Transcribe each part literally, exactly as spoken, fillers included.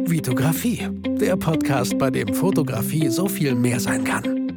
Vitografie, der Podcast, bei dem Fotografie so viel mehr sein kann.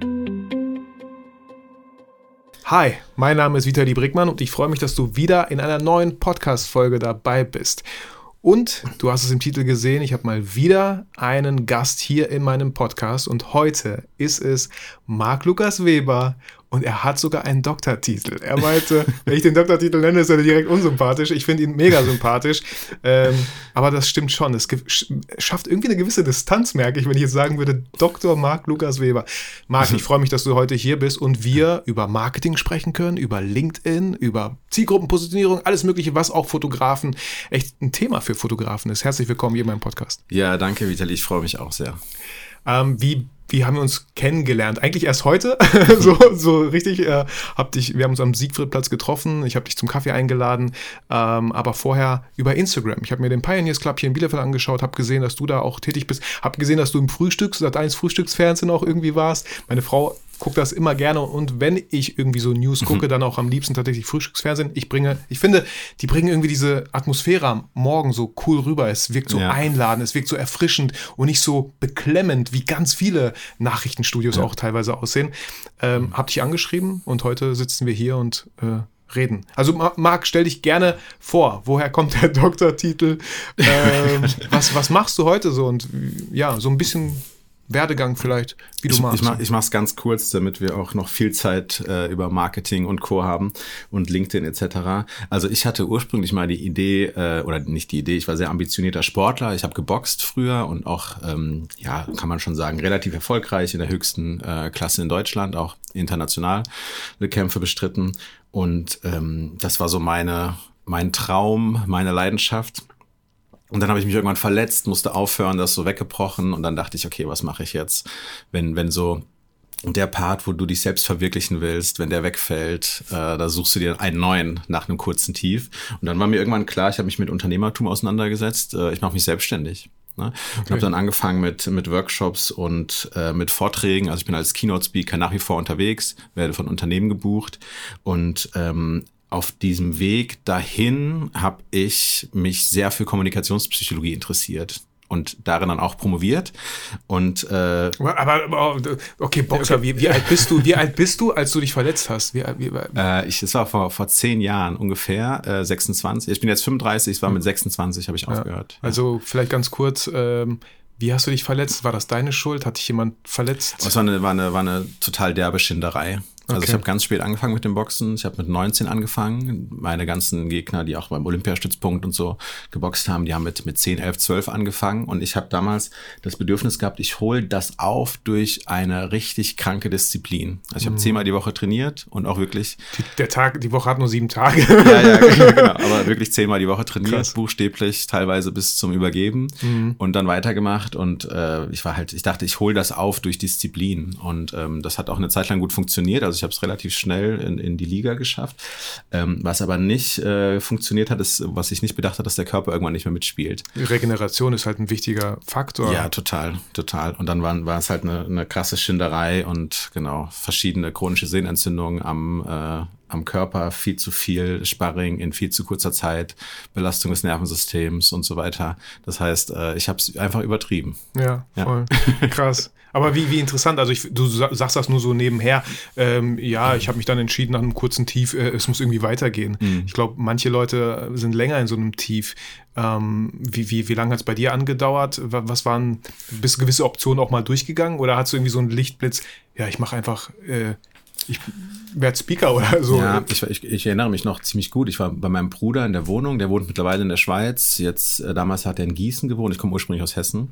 Hi, mein Name ist Vitali Brickmann und ich freue mich, dass du wieder in einer neuen Podcast-Folge dabei bist. Und du hast es im Titel gesehen, ich habe mal wieder einen Gast hier in meinem Podcast und heute ist es Marc-Lukas Weber. Und er hat sogar einen Doktortitel. Er meinte, wenn ich den Doktortitel nenne, ist er direkt unsympathisch. Ich finde ihn mega sympathisch. Ähm, aber das stimmt schon. Es ge- schafft irgendwie eine gewisse Distanz, merke ich, wenn ich jetzt sagen würde, Doktor Marc-Lukas Weber. Marc, ich freue mich, dass du heute hier bist und wir über Marketing sprechen können, über LinkedIn, über Zielgruppenpositionierung, alles Mögliche, was auch Fotografen, echt ein Thema für Fotografen ist. Herzlich willkommen hier in meinem Podcast. Ja, danke, Vitali. Ich freue mich auch sehr. Ähm, wie Wie haben wir uns kennengelernt? Eigentlich erst heute, so, so richtig. Äh, hab dich, wir haben uns am Siegfriedplatz getroffen, ich habe dich zum Kaffee eingeladen, ähm, aber vorher über Instagram. Ich habe mir den Pioneers Club hier in Bielefeld angeschaut, habe gesehen, dass du da auch tätig bist, habe gesehen, dass du im Frühstücks, Sat eins Frühstücksfernsehen auch irgendwie warst. Meine Frau gucke das immer gerne und wenn ich irgendwie so News gucke, dann auch am liebsten tatsächlich Frühstücksfernsehen. Ich bringe, ich finde, die bringen irgendwie diese Atmosphäre am Morgen so cool rüber. Es wirkt so ja. einladend, es wirkt so erfrischend und nicht so beklemmend, wie ganz viele Nachrichtenstudios ja. auch teilweise aussehen. Ähm, hab dich angeschrieben und heute sitzen wir hier und äh, reden. Also Marc, stell dich gerne vor. Woher kommt der Doktortitel? Ähm, was, was machst du heute so? Und ja, so ein bisschen Werdegang vielleicht, wie du ich, magst. Ich, mach, ich mache es ganz kurz, damit wir auch noch viel Zeit äh, über Marketing und Co. haben und LinkedIn et cetera. Also ich hatte ursprünglich mal die Idee, äh, oder nicht die Idee, ich war sehr ambitionierter Sportler. Ich habe geboxt früher und auch, ähm, ja, kann man schon sagen, relativ erfolgreich in der höchsten äh, Klasse in Deutschland, auch international Kämpfe bestritten. Und ähm, das war so meine, mein Traum, meine Leidenschaft. Und dann habe ich mich irgendwann verletzt, musste aufhören, das so weggebrochen. Und dann dachte ich, okay, was mache ich jetzt, wenn wenn so der Part, wo du dich selbst verwirklichen willst, wenn der wegfällt, äh, da suchst du dir einen neuen nach einem kurzen Tief. Und dann war mir irgendwann klar, ich habe mich mit Unternehmertum auseinandergesetzt. Äh, ich mache mich selbstständig. Ne? Okay. Und habe dann angefangen mit mit Workshops und äh, mit Vorträgen. Also ich bin als Keynote-Speaker nach wie vor unterwegs, werde von Unternehmen gebucht und ähm, auf diesem Weg dahin habe ich mich sehr für Kommunikationspsychologie interessiert und darin dann auch promoviert. Und äh, aber, aber okay, Boxer, okay. Wie, wie alt bist du? Wie alt bist du, als du dich verletzt hast? Wie, wie, äh, ich, es war vor vor zehn Jahren ungefähr, äh, sechsundzwanzig. Ich bin jetzt fünfunddreißig. Es war mit sechsundzwanzig habe ich ja. aufgehört. Ja. Also vielleicht ganz kurz. Ähm, Wie hast du dich verletzt? War das deine Schuld? Hat dich jemand verletzt? Es war eine, war eine, war eine total derbe Schinderei. Also okay. Ich habe ganz spät angefangen mit dem Boxen. Ich habe mit neunzehn angefangen. Meine ganzen Gegner, die auch beim Olympiastützpunkt und so geboxt haben, die haben mit mit zehn, elf, zwölf angefangen. Und ich habe damals das Bedürfnis gehabt, ich hole das auf durch eine richtig kranke Disziplin. Also ich habe mhm. zehnmal die Woche trainiert und auch wirklich... Die, der Tag, die Woche hat nur sieben Tage. Ja, ja, genau. Aber wirklich zehnmal die Woche trainiert, Krass. buchstäblich, teilweise bis zum Übergeben mhm. und dann weitergemacht. Und äh, ich war halt, ich dachte, ich hole das auf durch Disziplin. Und ähm, das hat auch eine Zeit lang gut funktioniert. Also ich habe es relativ schnell in, in die Liga geschafft. Ähm, was aber nicht äh, funktioniert hat, ist, was ich nicht bedacht habe, dass der Körper irgendwann nicht mehr mitspielt. Die Regeneration ist halt ein wichtiger Faktor. Ja, total, total. Und dann war, war es halt eine, eine krasse Schinderei und genau, verschiedene chronische Sehnenentzündungen am äh, am Körper, viel zu viel Sparring in viel zu kurzer Zeit, Belastung des Nervensystems und so weiter. Das heißt, ich habe es einfach übertrieben. Ja, voll. Ja. Krass. Aber wie, wie interessant, also ich, du sagst das nur so nebenher, ähm, ja, ich habe mich dann entschieden nach einem kurzen Tief, äh, es muss irgendwie weitergehen. Mhm. Ich glaube, manche Leute sind länger in so einem Tief. Ähm, wie, wie, wie lange hat es bei dir angedauert? Was waren, bist du gewisse Optionen auch mal durchgegangen oder hast du irgendwie so einen Lichtblitz, ja, ich mache einfach... Äh, ich werde Speaker oder so. Ja, ich, ich, ich erinnere mich noch ziemlich gut. Ich war bei meinem Bruder in der Wohnung, der wohnt mittlerweile in der Schweiz. Jetzt, äh, damals hat er in Gießen gewohnt. Ich komme ursprünglich aus Hessen.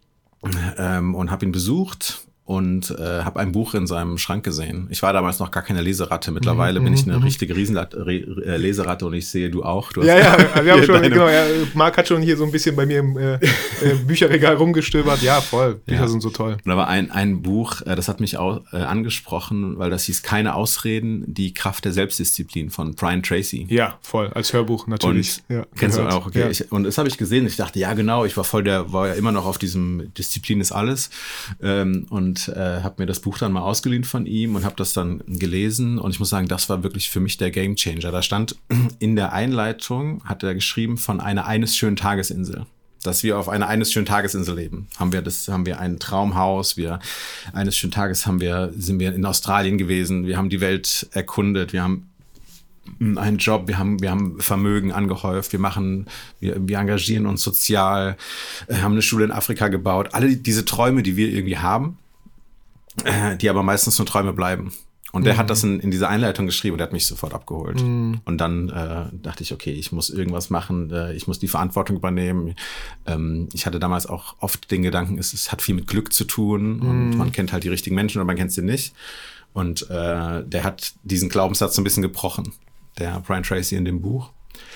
Ähm, und habe ihn besucht und äh, habe ein Buch in seinem Schrank gesehen. Ich war damals noch gar keine Leseratte. Mittlerweile mm, bin ich eine mm, richtige Riesenleseratte und ich sehe, du auch. Du ja, ja, wir haben schon, genau, ja, Marc hat schon hier so ein bisschen bei mir im äh, äh, Bücherregal rumgestöbert. Ja, voll, Bücher ja. sind so toll. Und da war ein, ein Buch, äh, das hat mich auch äh, angesprochen, weil das hieß Keine Ausreden, die Kraft der Selbstdisziplin von Brian Tracy. Ja, voll, als Hörbuch natürlich. Und, ja, kennst gehört. du auch, okay. Ja. Ich, und das habe ich gesehen. Ich dachte, ja genau, ich war voll der, war ja immer noch auf diesem Disziplin ist alles. Ähm, und äh, habe mir das Buch dann mal ausgeliehen von ihm und habe das dann gelesen und ich muss sagen, das war wirklich für mich der Gamechanger. Da stand in der Einleitung, hat er geschrieben von einer eines schönen Tagesinsel. dass wir auf einer eines schönen Tagesinsel leben. Haben wir das, haben wir ein Traumhaus, wir eines schönen Tages haben wir, sind wir in Australien gewesen, wir haben die Welt erkundet, wir haben einen Job, wir haben, wir haben Vermögen angehäuft, wir machen, wir, wir engagieren uns sozial, äh, haben eine Schule in Afrika gebaut. Alle diese Träume, die wir irgendwie haben, äh, die aber meistens nur Träume bleiben. Und der mhm. hat das in, in dieser Einleitung geschrieben und der hat mich sofort abgeholt. Mhm. Und dann äh, dachte ich, okay, ich muss irgendwas machen, äh, ich muss die Verantwortung übernehmen. Ähm, ich hatte damals auch oft den Gedanken, es, es hat viel mit Glück zu tun mhm. und man kennt halt die richtigen Menschen oder man kennt sie nicht. Und äh, der hat diesen Glaubenssatz so ein bisschen gebrochen, der Brian Tracy in dem Buch.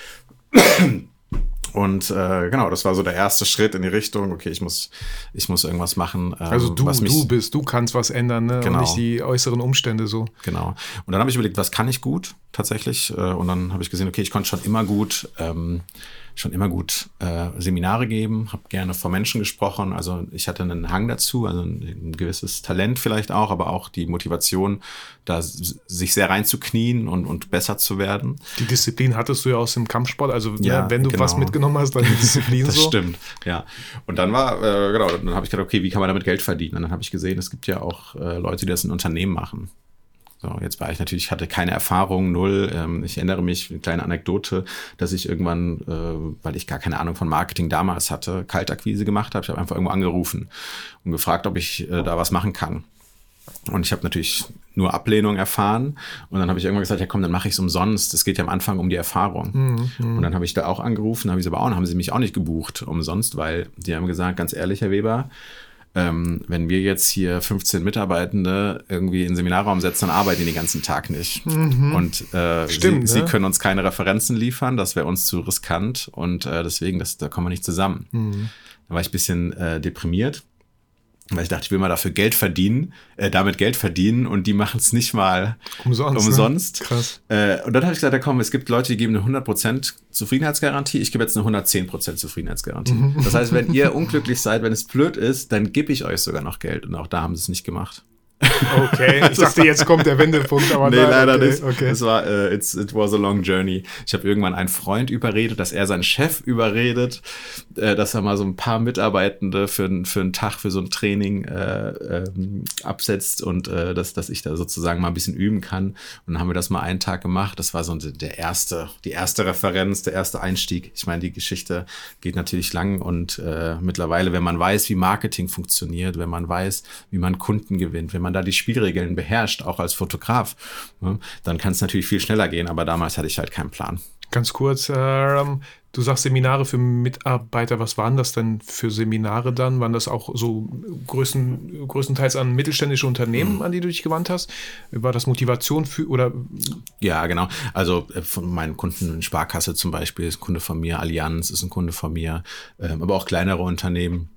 Und äh, genau, das war so der erste Schritt in die Richtung, okay, ich muss, ich muss irgendwas machen. Ähm, also du, was mich, du bist, du kannst was ändern, ne? Genau. Und nicht die äußeren Umstände so. Genau. Und dann habe ich überlegt, was kann ich gut tatsächlich? Äh, und dann habe ich gesehen, okay, ich konnte schon immer gut, ähm, schon immer gut äh, Seminare geben, habe gerne vor Menschen gesprochen. Also ich hatte einen Hang dazu, also ein, ein gewisses Talent vielleicht auch, aber auch die Motivation, da s- sich sehr reinzuknien und, und besser zu werden. Die Disziplin hattest du ja aus dem Kampfsport, also Ja, ne, wenn du genau. was mitgenommen hast, dann die Disziplin Das so. stimmt, ja. Und dann war, äh, genau, dann habe ich gedacht, okay, wie kann man damit Geld verdienen? Und dann habe ich gesehen, es gibt ja auch äh, Leute, die das in Unternehmen machen. So, jetzt war ich natürlich, hatte keine Erfahrung, null. Ähm, ich erinnere mich, eine kleine Anekdote, dass ich irgendwann, äh, weil ich gar keine Ahnung von Marketing damals hatte, Kaltakquise gemacht habe. Ich habe einfach irgendwo angerufen und gefragt, ob ich äh, da was machen kann. Und ich habe natürlich nur Ablehnung erfahren. Und dann habe ich irgendwann gesagt, ja komm, dann mache ich es umsonst. Es geht ja am Anfang um die Erfahrung. Mhm. Und dann habe ich da auch angerufen, habe ich aber auch, haben sie mich auch nicht gebucht umsonst, weil die haben gesagt, ganz ehrlich, Herr Weber, Ähm, wenn wir jetzt hier fünfzehn Mitarbeitende irgendwie in den Seminarraum setzen, dann arbeiten die den ganzen Tag nicht. Mhm. Und äh, Stimmt, sie, ne? sie können uns keine Referenzen liefern, das wäre uns zu riskant und äh, deswegen, das, da kommen wir nicht zusammen. Mhm. Da war ich ein bisschen äh, deprimiert, weil ich dachte, ich will mal dafür Geld verdienen, äh, damit Geld verdienen und die machen es nicht mal umsonst. umsonst. Ne? Krass. Äh, und dann habe ich gesagt, ja komm, es gibt Leute, die geben eine hundert Prozent Zufriedenheitsgarantie, ich gebe jetzt eine hundertzehn Prozent Zufriedenheitsgarantie. Mhm. Das heißt, wenn ihr unglücklich seid, wenn es blöd ist, dann gebe ich euch sogar noch Geld. Und auch da haben sie es nicht gemacht. Okay, ich dachte, jetzt kommt der Wendepunkt, aber nee, nein, leider okay, nicht. Okay. Es war, uh, it's, it was a long journey. Ich habe irgendwann einen Freund überredet, dass er seinen Chef überredet, äh, dass er mal so ein paar Mitarbeitende für, für einen Tag, für so ein Training äh, ähm, absetzt und äh, dass, dass ich da sozusagen mal ein bisschen üben kann. Und dann haben wir das mal einen Tag gemacht. Das war so der erste, die erste Referenz, der erste Einstieg. Ich meine, die Geschichte geht natürlich lang und äh, mittlerweile, wenn man weiß, wie Marketing funktioniert, wenn man weiß, wie man Kunden gewinnt, wenn man da die Spielregeln beherrscht, auch als Fotograf, ne, dann kann es natürlich viel schneller gehen, aber damals hatte ich halt keinen Plan. Ganz kurz, ähm, du sagst Seminare für Mitarbeiter, was waren das denn für Seminare dann? Waren das auch so größten, größtenteils an mittelständische Unternehmen, mhm. an die du dich gewandt hast? War das Motivation für, oder? Ja, genau. Also äh, von meinen Kunden, Sparkasse zum Beispiel, ist ein Kunde von mir, Allianz ist ein Kunde von mir, ähm, aber auch kleinere Unternehmen.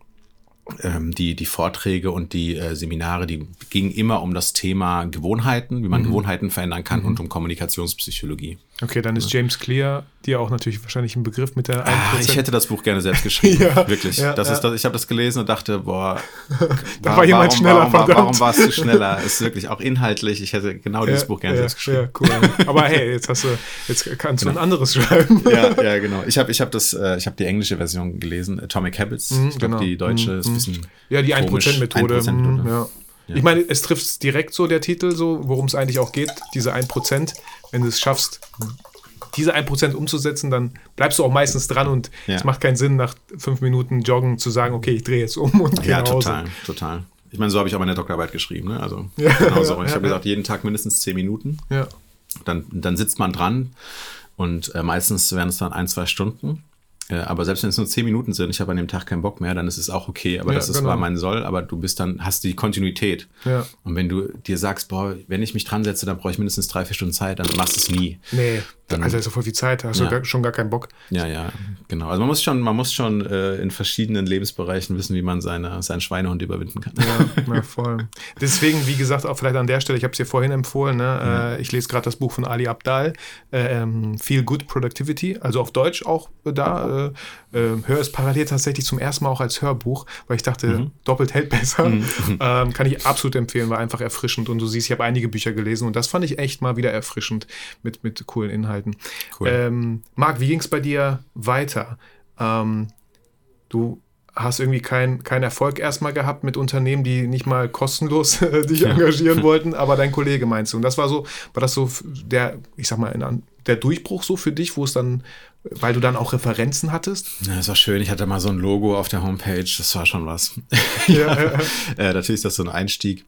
Die, die Vorträge und die äh, Seminare, die gingen immer um das Thema Gewohnheiten, wie man mhm. Gewohnheiten verändern kann mhm. und um Kommunikationspsychologie. Okay, dann ist James Clear dir auch natürlich wahrscheinlich ein Begriff mit der ein Prozent. Ah, ich hätte das Buch gerne selbst geschrieben, ja, wirklich. Ja, das ja. ist das, ich habe das gelesen und dachte, boah, da war jemand warum, schneller, warum, verdammt. Warum warst du schneller? Ist wirklich auch inhaltlich, ich hätte genau dieses ja, Buch gerne ja, selbst geschrieben. Ja, cool. Aber hey, jetzt hast du, jetzt kannst genau. du ein anderes schreiben. Ja, ja, genau. Ich habe ich hab das, äh, ich habe die englische Version gelesen, Atomic Habits. Mhm, ich glaube, genau. die deutsche mhm. ist ein bisschen ja, die ein Prozent Methode. ein Prozent Methode. Ja. Ja. Ich meine, es trifft direkt so der Titel, so worum es eigentlich auch geht, diese ein Prozent. Wenn du es schaffst, diese ein Prozent umzusetzen, dann bleibst du auch meistens dran und ja. es macht keinen Sinn, nach fünf Minuten Joggen zu sagen, okay, ich drehe jetzt um und gehe Ja, nach Hause. total, total. Ich meine, so habe ich auch meine Doktorarbeit geschrieben. Ne? Also ja, genau so. Ich ja, habe ja. gesagt, jeden Tag mindestens zehn Minuten. Ja. Dann, dann sitzt man dran und äh, meistens werden es dann ein, zwei Stunden. Äh, aber selbst wenn es nur zehn Minuten sind, ich habe an dem Tag keinen Bock mehr, dann ist es auch okay. Aber ja, das ist, genau. war mein Soll, aber du bist dann, hast die Kontinuität. Ja. Und wenn du dir sagst, boah, wenn ich mich dran setze, dann brauche ich mindestens drei, vier Stunden Zeit, dann machst du es nie. Nee, dann, also hast du voll viel Zeit, hast ja. du gar, schon gar keinen Bock. Ja, ja, genau. Also man muss schon, man muss schon äh, in verschiedenen Lebensbereichen wissen, wie man seine, seinen Schweinehund überwinden kann. Ja, ja, voll. Deswegen, wie gesagt, auch vielleicht an der Stelle, ich habe es dir vorhin empfohlen, ne? Ja. äh, ich lese gerade das Buch von Ali Abdaal, äh, Feel Good Productivity, also auf Deutsch auch äh, da, äh, äh, höre es parallel tatsächlich zum ersten Mal auch als Hörbuch, weil ich dachte, mhm. doppelt hält besser. Mhm. Ähm, kann ich absolut empfehlen, war einfach erfrischend und du siehst, ich habe einige Bücher gelesen und das fand ich echt mal wieder erfrischend mit, mit coolen Inhalten. Cool. Ähm, Marc, wie ging es bei dir weiter? Ähm, du hast irgendwie keinen kein Erfolg erstmal gehabt mit Unternehmen, die nicht mal kostenlos äh, dich ja. engagieren wollten, aber dein Kollege meinst du. Und das war so, war das so der, ich sag mal, in, der Durchbruch so für dich, wo es dann, weil du dann auch Referenzen hattest? Ja, das war schön. Ich hatte mal so ein Logo auf der Homepage, das war schon was. ja, ja. äh, natürlich ist das so ein Einstieg.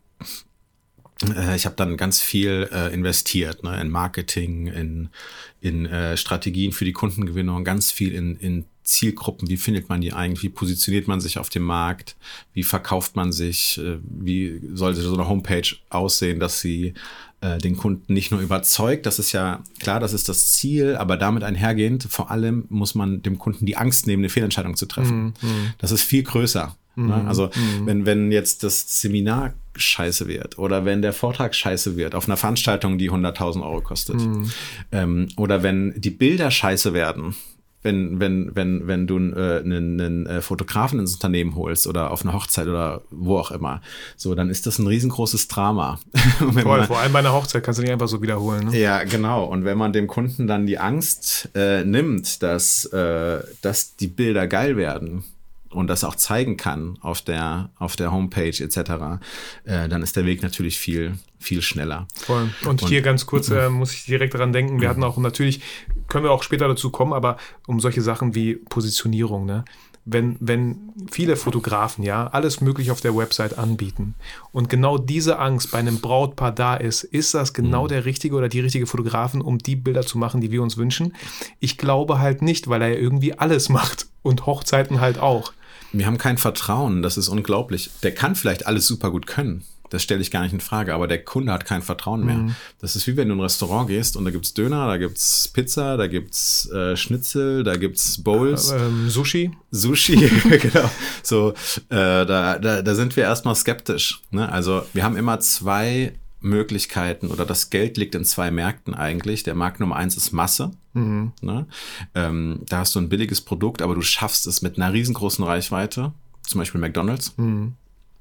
Äh, ich habe dann ganz viel äh, investiert, ne, in Marketing, in, in äh, Strategien für die Kundengewinnung, ganz viel in, in Zielgruppen, wie findet man die eigentlich, wie positioniert man sich auf dem Markt, wie verkauft man sich, wie sollte so eine Homepage aussehen, dass sie äh, den Kunden nicht nur überzeugt, das ist ja klar, das ist das Ziel, aber damit einhergehend, vor allem muss man dem Kunden die Angst nehmen, eine Fehlentscheidung zu treffen. Mhm. Das ist viel größer. Mhm. Ne? Also mhm. wenn, wenn jetzt das Seminar scheiße wird oder wenn der Vortrag scheiße wird auf einer Veranstaltung, die hunderttausend Euro kostet, mhm. ähm, oder wenn die Bilder scheiße werden, Wenn, wenn, wenn, wenn du äh, einen, einen äh, Fotografen ins Unternehmen holst oder auf eine Hochzeit oder wo auch immer, so, dann ist das ein riesengroßes Drama. Voll, man, vor allem bei einer Hochzeit kannst du nicht einfach so wiederholen. Ne? Ja, genau. Und wenn man dem Kunden dann die Angst äh, nimmt, dass, äh, dass die Bilder geil werden und das auch zeigen kann auf der, auf der Homepage et cetera, äh, dann ist der Weg natürlich viel, viel schneller. Voll. Und, und hier ganz kurz äh, muss ich direkt daran denken, wir hatten auch natürlich, können wir auch später dazu kommen, aber um solche Sachen wie Positionierung, ne? Wenn, wenn viele Fotografen ja alles Mögliche auf der Website anbieten und genau diese Angst bei einem Brautpaar da ist, ist das genau mhm. der richtige oder die richtige Fotografen, um die Bilder zu machen, die wir uns wünschen? Ich glaube halt nicht, weil er ja irgendwie alles macht und Hochzeiten halt auch. Wir haben kein Vertrauen, das ist unglaublich. Der kann vielleicht alles super gut können. Das stelle ich gar nicht in Frage, aber der Kunde hat kein Vertrauen mehr. Mhm. Das ist wie wenn du in ein Restaurant gehst und da gibt's Döner, da gibt's Pizza, da gibt's äh, Schnitzel, da gibt's Bowls. Äh, ähm, Sushi. Sushi, genau. So, äh, da, da, da sind wir erstmal skeptisch. Ne? Also wir haben immer zwei Möglichkeiten oder das Geld liegt in zwei Märkten eigentlich. Der Markt Nummer eins ist Masse. Mhm. Ne? Ähm, da hast du ein billiges Produkt, aber du schaffst es mit einer riesengroßen Reichweite. Zum Beispiel McDonald's. Mhm.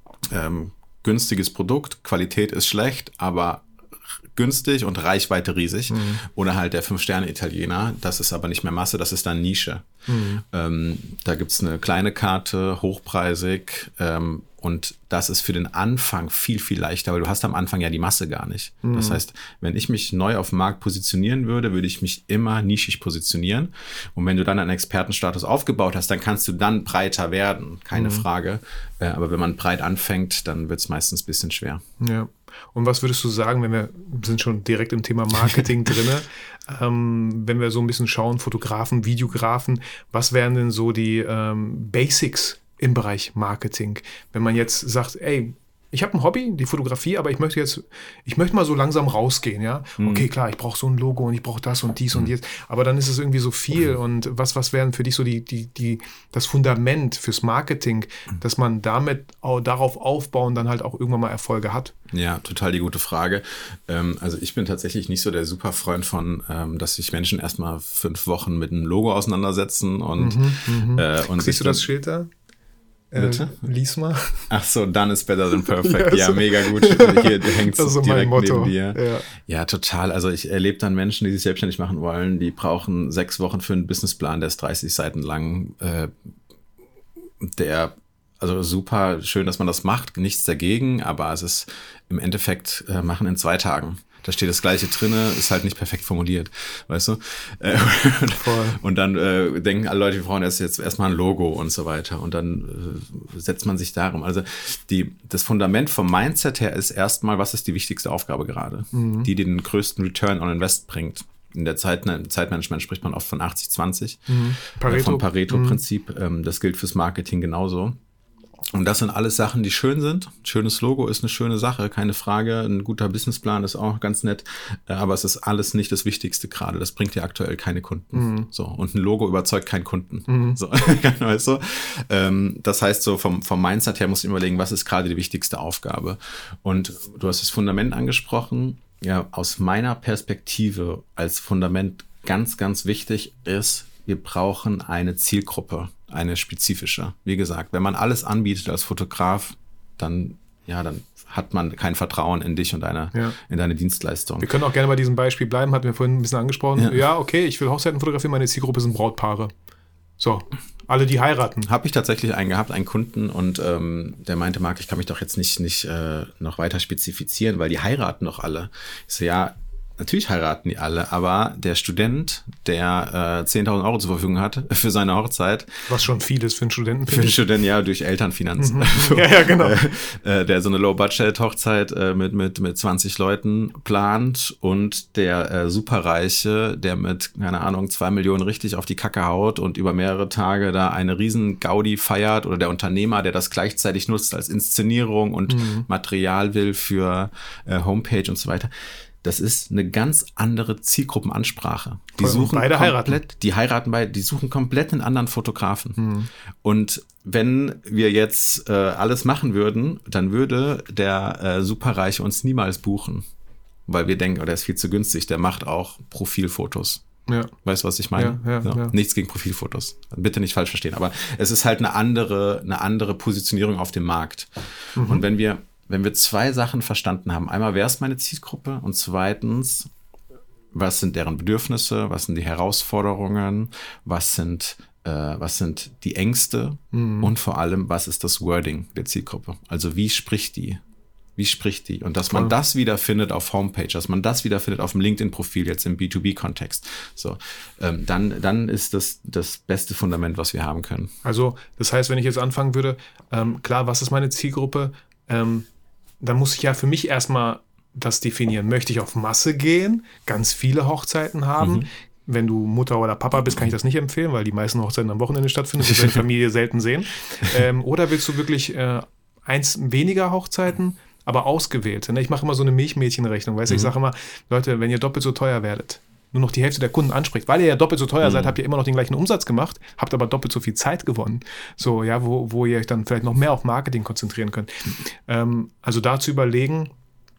Ähm, günstiges Produkt, Qualität ist schlecht, aber günstig und Reichweite riesig. Mhm. Oder halt der Fünf-Sterne-Italiener, das ist aber nicht mehr Masse, das ist dann Nische. Mhm. Ähm, da gibt's eine kleine Karte, hochpreisig, ähm, und das ist für den Anfang viel, viel leichter, weil du hast am Anfang ja die Masse gar nicht. Mhm. Das heißt, wenn ich mich neu auf dem Markt positionieren würde, würde ich mich immer nischig positionieren. Und wenn du dann einen Expertenstatus aufgebaut hast, dann kannst du dann breiter werden, keine mhm. Frage. Äh, aber wenn man breit anfängt, dann wird es meistens ein bisschen schwer. Ja. Und was würdest du sagen, wenn wir sind schon direkt im Thema Marketing drinne, ähm, wenn wir so ein bisschen schauen, Fotografen, Videografen, was wären denn so die ähm, Basics im Bereich Marketing? Wenn man jetzt sagt, ey, ich habe ein Hobby, die Fotografie, aber ich möchte jetzt, ich möchte mal so langsam rausgehen, ja. Mhm. Okay, klar, ich brauche so ein Logo und ich brauche das und dies mhm. und jetzt, aber dann ist es irgendwie so viel. Mhm. Und was, was wären für dich so die, die, die, das Fundament fürs Marketing, mhm. dass man damit auch darauf aufbauen, dann halt auch irgendwann mal Erfolge hat? Ja, total die gute Frage. Ähm, also ich bin tatsächlich nicht so der Superfreund von, ähm, dass sich Menschen erstmal fünf Wochen mit einem Logo auseinandersetzen und, mhm, äh, und siehst du das Schild da? Bitte? Äh, lies mal. Ach so, done is better than perfect. Ja, ja, mega gut. Hier hängt es so direkt neben dir. Ja. ja, total. Also ich erlebe dann Menschen, die sich selbstständig machen wollen, die brauchen sechs Wochen für einen Businessplan, der ist dreißig Seiten lang. Äh, der, also super schön, dass man das macht, nichts dagegen, aber es ist im Endeffekt äh, machen in zwei Tagen. Da steht das Gleiche drinne, ist halt nicht perfekt formuliert, weißt du? Äh, Voll. Und dann äh, denken alle Leute, wir brauchen erst jetzt erstmal ein Logo und so weiter. Und dann äh, setzt man sich darum. Also die, das Fundament vom Mindset her ist erstmal, was ist die wichtigste Aufgabe gerade? Mhm. Die, die den größten Return on Invest bringt. In der Zeit, Zeitmanagement spricht man oft von achtzig zwanzig, mhm. Pareto. Äh, vom Pareto-Prinzip. Mhm. Ähm, das gilt fürs Marketing genauso. Und das sind alles Sachen, die schön sind. Ein schönes Logo ist eine schöne Sache, keine Frage. Ein guter Businessplan ist auch ganz nett. Aber es ist alles nicht das Wichtigste gerade. Das bringt dir aktuell keine Kunden. Mhm. So. Und ein Logo überzeugt keinen Kunden. Mhm. So. Weißt du? Das heißt, so vom, vom Mindset her musst du überlegen, was ist gerade die wichtigste Aufgabe? Und du hast das Fundament angesprochen. Ja, aus meiner Perspektive als Fundament ganz, ganz wichtig ist, wir brauchen eine Zielgruppe, eine spezifische. Wie gesagt, wenn man alles anbietet als Fotograf, dann, ja, dann hat man kein Vertrauen in dich und deine, ja. in deine Dienstleistung. Wir können auch gerne bei diesem Beispiel bleiben, hatten wir vorhin ein bisschen angesprochen. Ja, ja okay, ich will Hochzeiten fotografieren, meine Zielgruppe sind Brautpaare. So, alle, die heiraten. Habe ich tatsächlich einen gehabt, einen Kunden, und ähm, der meinte, Marc, ich kann mich doch jetzt nicht, nicht äh, noch weiter spezifizieren, weil die heiraten doch alle. Ich so, ja, natürlich heiraten die alle, aber der Student, der äh, zehntausend Euro zur Verfügung hat für seine Hochzeit. Was schon viel ist für einen Studenten. Für einen Studenten, ja, durch Elternfinanzen. Mhm. Ja, ja, genau. äh, der so eine Low-Budget-Hochzeit äh, mit, mit, mit zwanzig Leuten plant, und der äh, Superreiche, der mit, keine Ahnung, zwei Millionen richtig auf die Kacke haut und über mehrere Tage da eine riesen Gaudi feiert, oder der Unternehmer, der das gleichzeitig nutzt als Inszenierung und mhm. Material will für äh, Homepage und so weiter. Das ist eine ganz andere Zielgruppenansprache. Die Voll, suchen beide komplett, heiraten. Die heiraten beide, die suchen komplett einen anderen Fotografen. Mhm. Und wenn wir jetzt äh, alles machen würden, dann würde der äh, Superreiche uns niemals buchen. Weil wir denken, oh, der ist viel zu günstig, der macht auch Profilfotos. Ja. Weißt du, was ich meine? Ja, ja, so. ja. Nichts gegen Profilfotos. Bitte nicht falsch verstehen. Aber es ist halt eine andere, eine andere Positionierung auf dem Markt. Mhm. Und wenn wir Wenn wir zwei Sachen verstanden haben, einmal, wer ist meine Zielgruppe, und zweitens, was sind deren Bedürfnisse, was sind die Herausforderungen, was sind, äh, was sind die Ängste mhm. und vor allem, was ist das Wording der Zielgruppe? Also wie spricht die? Wie spricht die? Und dass man Voll. das wiederfindet auf Homepage, dass man das wiederfindet auf dem LinkedIn-Profil, jetzt im B zwei B-Kontext. So, ähm, dann, dann ist das das beste Fundament, was wir haben können. Also das heißt, wenn ich jetzt anfangen würde, ähm, klar, was ist meine Zielgruppe? Ähm, dann muss ich ja für mich erstmal das definieren. Möchte ich auf Masse gehen, ganz viele Hochzeiten haben? Mhm. Wenn du Mutter oder Papa bist, kann ich das nicht empfehlen, weil die meisten Hochzeiten am Wochenende stattfinden. Das wird deine Familie selten sehen. Ähm, oder willst du wirklich äh, eins weniger Hochzeiten, aber ausgewählte? Ne? Ich mache immer so eine Milchmädchenrechnung. Weißt du, mhm. ich sage immer, Leute, wenn ihr doppelt so teuer werdet, nur noch die Hälfte der Kunden anspricht, weil ihr ja doppelt so teuer mhm. seid, habt ihr immer noch den gleichen Umsatz gemacht, habt aber doppelt so viel Zeit gewonnen, so, ja, wo, wo ihr euch dann vielleicht noch mehr auf Marketing konzentrieren könnt. Ähm, also da zu überlegen,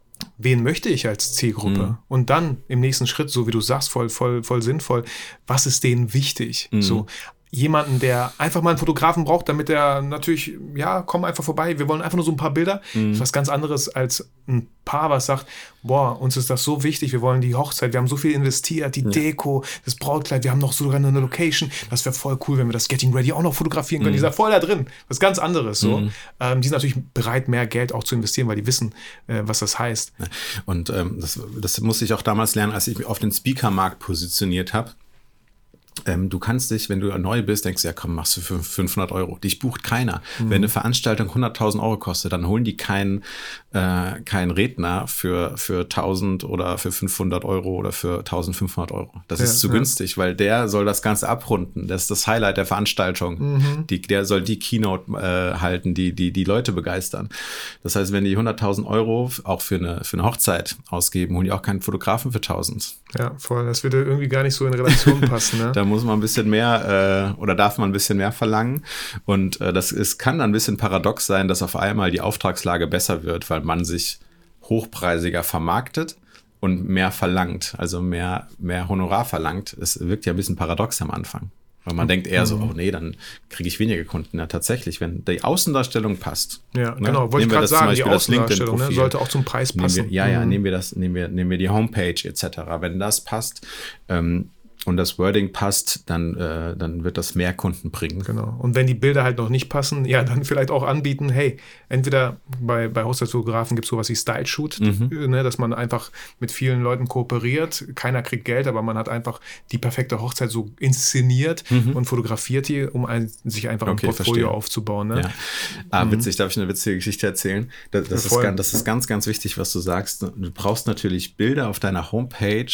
wen möchte ich als Zielgruppe? Mhm. Und dann im nächsten Schritt, so wie du sagst, voll, voll, voll sinnvoll, was ist denen wichtig? Mhm. So, jemanden, der einfach mal einen Fotografen braucht, damit er natürlich, ja, komm einfach vorbei, wir wollen einfach nur so ein paar Bilder. Mhm. Das ist was ganz anderes als ein Paar, was sagt, boah, uns ist das so wichtig, wir wollen die Hochzeit, wir haben so viel investiert, die ja. Deko, das Brautkleid, wir haben noch sogar eine Location, das wäre voll cool, wenn wir das Getting Ready auch noch fotografieren können, mhm. die ist ja voll da drin, das ist ganz anderes. So. Mhm. Ähm, die sind natürlich bereit, mehr Geld auch zu investieren, weil die wissen, äh, was das heißt. Und ähm, das, das musste ich auch damals lernen, als ich mich auf den Speaker-Markt positioniert habe. Ähm, du kannst dich, wenn du neu bist, denkst du, ja komm, machst du für fünfhundert Euro. Dich bucht keiner. Mhm. Wenn eine Veranstaltung hunderttausend Euro kostet, dann holen die keinen äh, keinen Redner für, für tausend oder für fünfhundert Euro oder für eintausendfünfhundert Euro. Das ja, ist zu ja. günstig, weil der soll das Ganze abrunden. Das ist das Highlight der Veranstaltung. Mhm. Die, der soll die Keynote äh, halten, die, die die Leute begeistern. Das heißt, wenn die hunderttausend Euro auch für eine, für eine Hochzeit ausgeben, holen die auch keinen Fotografen für tausend. Ja, voll. Das würde irgendwie gar nicht so in Relation passen, ne? Da muss man ein bisschen mehr äh, oder darf man ein bisschen mehr verlangen. Und äh, das ist, kann dann ein bisschen paradox sein, dass auf einmal die Auftragslage besser wird, weil man sich hochpreisiger vermarktet und mehr verlangt, also mehr, mehr Honorar verlangt. Es wirkt ja ein bisschen paradox am Anfang. Weil man mhm. denkt eher so, oh nee, dann kriege ich weniger Kunden. Ja, tatsächlich, wenn die Außendarstellung passt. Ja, ne? Genau, wollte ich gerade sagen, die Außendarstellung ne, sollte auch zum Preis passen. Wir, ja, ja, mhm. nehmen wir das, nehmen wir, nehmen wir die Homepage et cetera. Wenn das passt, ähm, und das Wording passt, dann, äh, dann wird das mehr Kunden bringen. Genau. Und wenn die Bilder halt noch nicht passen, ja, dann vielleicht auch anbieten, hey, entweder bei, bei Hochzeitsfotografen gibt es sowas wie Style Shoot, mhm. ne, dass man einfach mit vielen Leuten kooperiert, keiner kriegt Geld, aber man hat einfach die perfekte Hochzeit so inszeniert mhm. und fotografiert die, um ein, sich einfach okay, ein Portfolio verstehe. aufzubauen. Ne? Ja. Ah, mhm. Witzig, darf ich eine witzige Geschichte erzählen? Das, das, ja, ist, ganz, das ist ganz, ganz wichtig, was du sagst. Du brauchst natürlich Bilder auf deiner Homepage,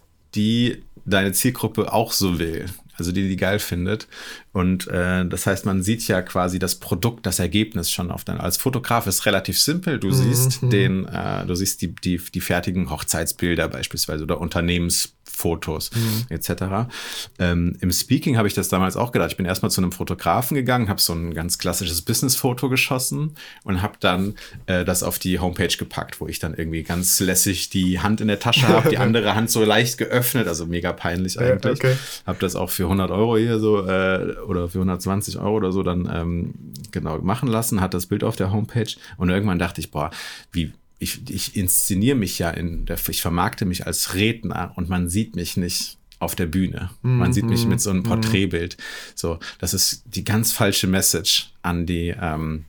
die deine Zielgruppe auch so will, also die die geil findet. Und äh, das heißt, man sieht ja quasi das Produkt, das Ergebnis schon auf dein. Als Fotograf ist relativ simpel. Du mhm. siehst den, äh, du siehst die, die, die fertigen Hochzeitsbilder beispielsweise oder Unternehmensfotos mhm. et cetera. Ähm, Im Speaking habe ich das damals auch gedacht. Ich bin erstmal zu einem Fotografen gegangen, habe so ein ganz klassisches Business-Foto geschossen und habe dann äh, das auf die Homepage gepackt, wo ich dann irgendwie ganz lässig die Hand in der Tasche habe, die andere Hand so leicht geöffnet, also mega peinlich eigentlich. Ja, okay. Habe das auch für hundert Euro hier so äh, oder für hundertzwanzig Euro oder so dann ähm, genau machen lassen, hat das Bild auf der Homepage und irgendwann dachte ich, boah, wie ich, ich inszeniere mich ja, in der, ich vermarkte mich als Redner und man sieht mich nicht auf der Bühne. Man Mhm. sieht mich mit so einem Porträtbild. So, das ist die ganz falsche Message an die ähm,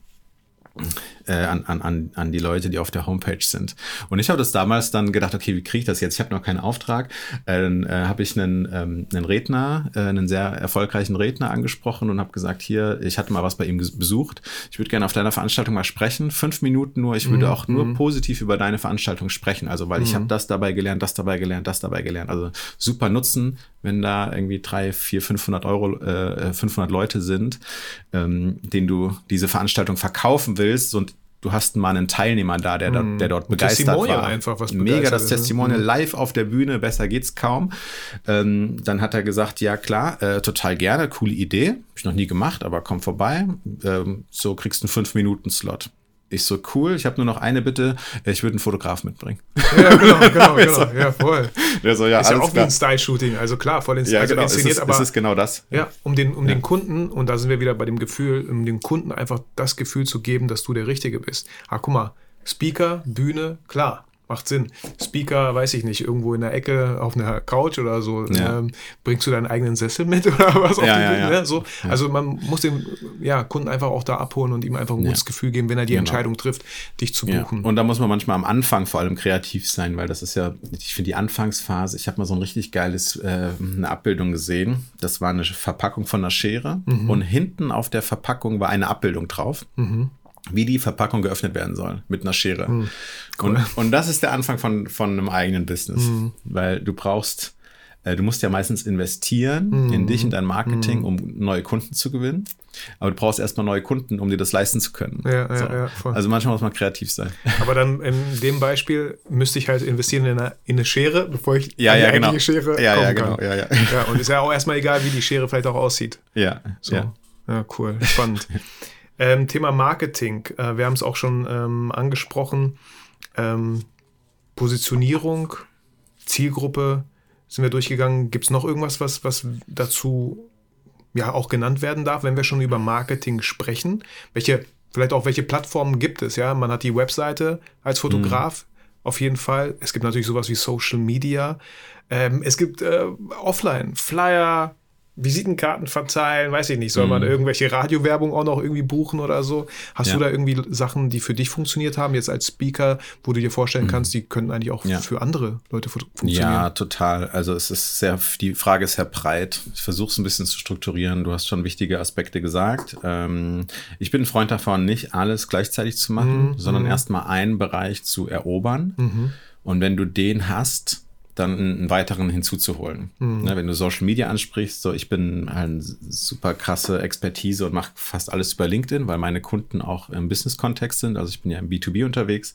äh, an, an, an die Leute, die auf der Homepage sind. Und ich habe das damals dann gedacht, okay, wie kriege ich das jetzt? Ich habe noch keinen Auftrag. Äh, dann äh, habe ich einen, ähm, einen Redner, äh, einen sehr erfolgreichen Redner angesprochen und habe gesagt, hier, ich hatte mal was bei ihm ges- besucht. Ich würde gerne auf deiner Veranstaltung mal sprechen. Fünf Minuten nur. Ich würde Mhm. auch nur positiv über deine Veranstaltung sprechen. Also, weil ich habe das dabei gelernt, das dabei gelernt, das dabei gelernt. Also super Nutzen, wenn da irgendwie drei, vier, fünfhundert Euro, äh, fünfhundert Leute sind, ähm, denen du diese Veranstaltung verkaufen willst und du hast mal einen Teilnehmer da, der, dort, der dort Ein begeistert Testimonial war. einfach, was Mega begeistert das ist, ne? Testimonial live auf der Bühne, besser geht's kaum. Ähm, dann hat er gesagt, ja klar, äh, total gerne, coole Idee. Hab ich noch nie gemacht, aber komm vorbei. Ähm, so kriegst du einen fünf Minuten Slot. Ich so, cool, ich habe nur noch eine Bitte, ich würde einen Fotograf mitbringen. Ja, genau, genau, genau. Ja, voll. Der so, ja, Ist ja alles auch wie klar. ein Style-Shooting. Also klar, voll ins, Ja, also genau, es inszeniert, ist, aber es ist genau das. ja, um den, um Ja. den Kunden, und da sind wir wieder bei dem Gefühl, um dem Kunden einfach das Gefühl zu geben, dass du der Richtige bist. Ah, guck mal, Speaker, Bühne, klar, macht Sinn. Speaker, weiß ich nicht, irgendwo in der Ecke auf einer Couch oder so. Ja. Ähm, bringst du deinen eigenen Sessel mit oder was? Auf Ja, die ja, Bühne, ja. ne? So, also man muss den ja, Kunden einfach auch da abholen und ihm einfach ein Ja. gutes Gefühl geben, wenn er die Genau. Entscheidung trifft, dich zu Ja. buchen. Und da muss man manchmal am Anfang vor allem kreativ sein, weil das ist ja, ich finde die Anfangsphase, ich habe mal so ein richtig geiles, äh, eine Abbildung gesehen. Das war eine Verpackung von einer Schere und hinten auf der Verpackung war eine Abbildung drauf. Wie die Verpackung geöffnet werden soll mit einer Schere. Mhm. Und, und das ist der Anfang von, von einem eigenen Business, Mhm. weil du brauchst, äh, du musst ja meistens investieren Mhm. in dich, in dein Marketing, um neue Kunden zu gewinnen. Aber du brauchst erstmal neue Kunden, um dir das leisten zu können. Ja, ja, ja, voll. Also manchmal muss man kreativ sein. Aber dann in dem Beispiel müsste ich halt investieren in eine, in eine Schere, bevor ich Ja, an die ja, genau. eigentliche Schere Ja, kommen ja, genau. kann. Ja, ja. Ja, und ist ja auch erstmal egal, wie die Schere vielleicht auch aussieht. Ja, So. ja. Ja, cool, spannend. ähm, Thema Marketing. Äh, wir haben es auch schon ähm, angesprochen. Ähm, Positionierung, Zielgruppe sind wir durchgegangen. Gibt es noch irgendwas, was, was dazu ja auch genannt werden darf, wenn wir schon über Marketing sprechen? Welche, vielleicht auch welche Plattformen gibt es? Ja, man hat die Webseite als Fotograf. Auf jeden Fall. Es gibt natürlich sowas wie Social Media. Ähm, es gibt äh, Offline, Flyer, Visitenkarten verteilen, weiß ich nicht. Soll man irgendwelche Radiowerbung auch noch irgendwie buchen oder so? Hast Ja. du da irgendwie Sachen, die für dich funktioniert haben, jetzt als Speaker, wo du dir vorstellen kannst, die können eigentlich auch Ja. für andere Leute fu- funktionieren? Ja, total. Also es ist sehr, die Frage ist sehr breit. Ich versuche es ein bisschen zu strukturieren. Du hast schon wichtige Aspekte gesagt. Ähm, ich bin ein Freund davon, nicht alles gleichzeitig zu machen, Mhm, sondern mhm. erstmal einen Bereich zu erobern. Mhm. Und wenn du den hast, dann einen weiteren hinzuzuholen. Mhm. Ne, wenn du Social Media ansprichst, so ich bin eine super krasse Expertise und mache fast alles über LinkedIn, weil meine Kunden auch im Business-Kontext sind. Also ich bin ja im B zwei B unterwegs.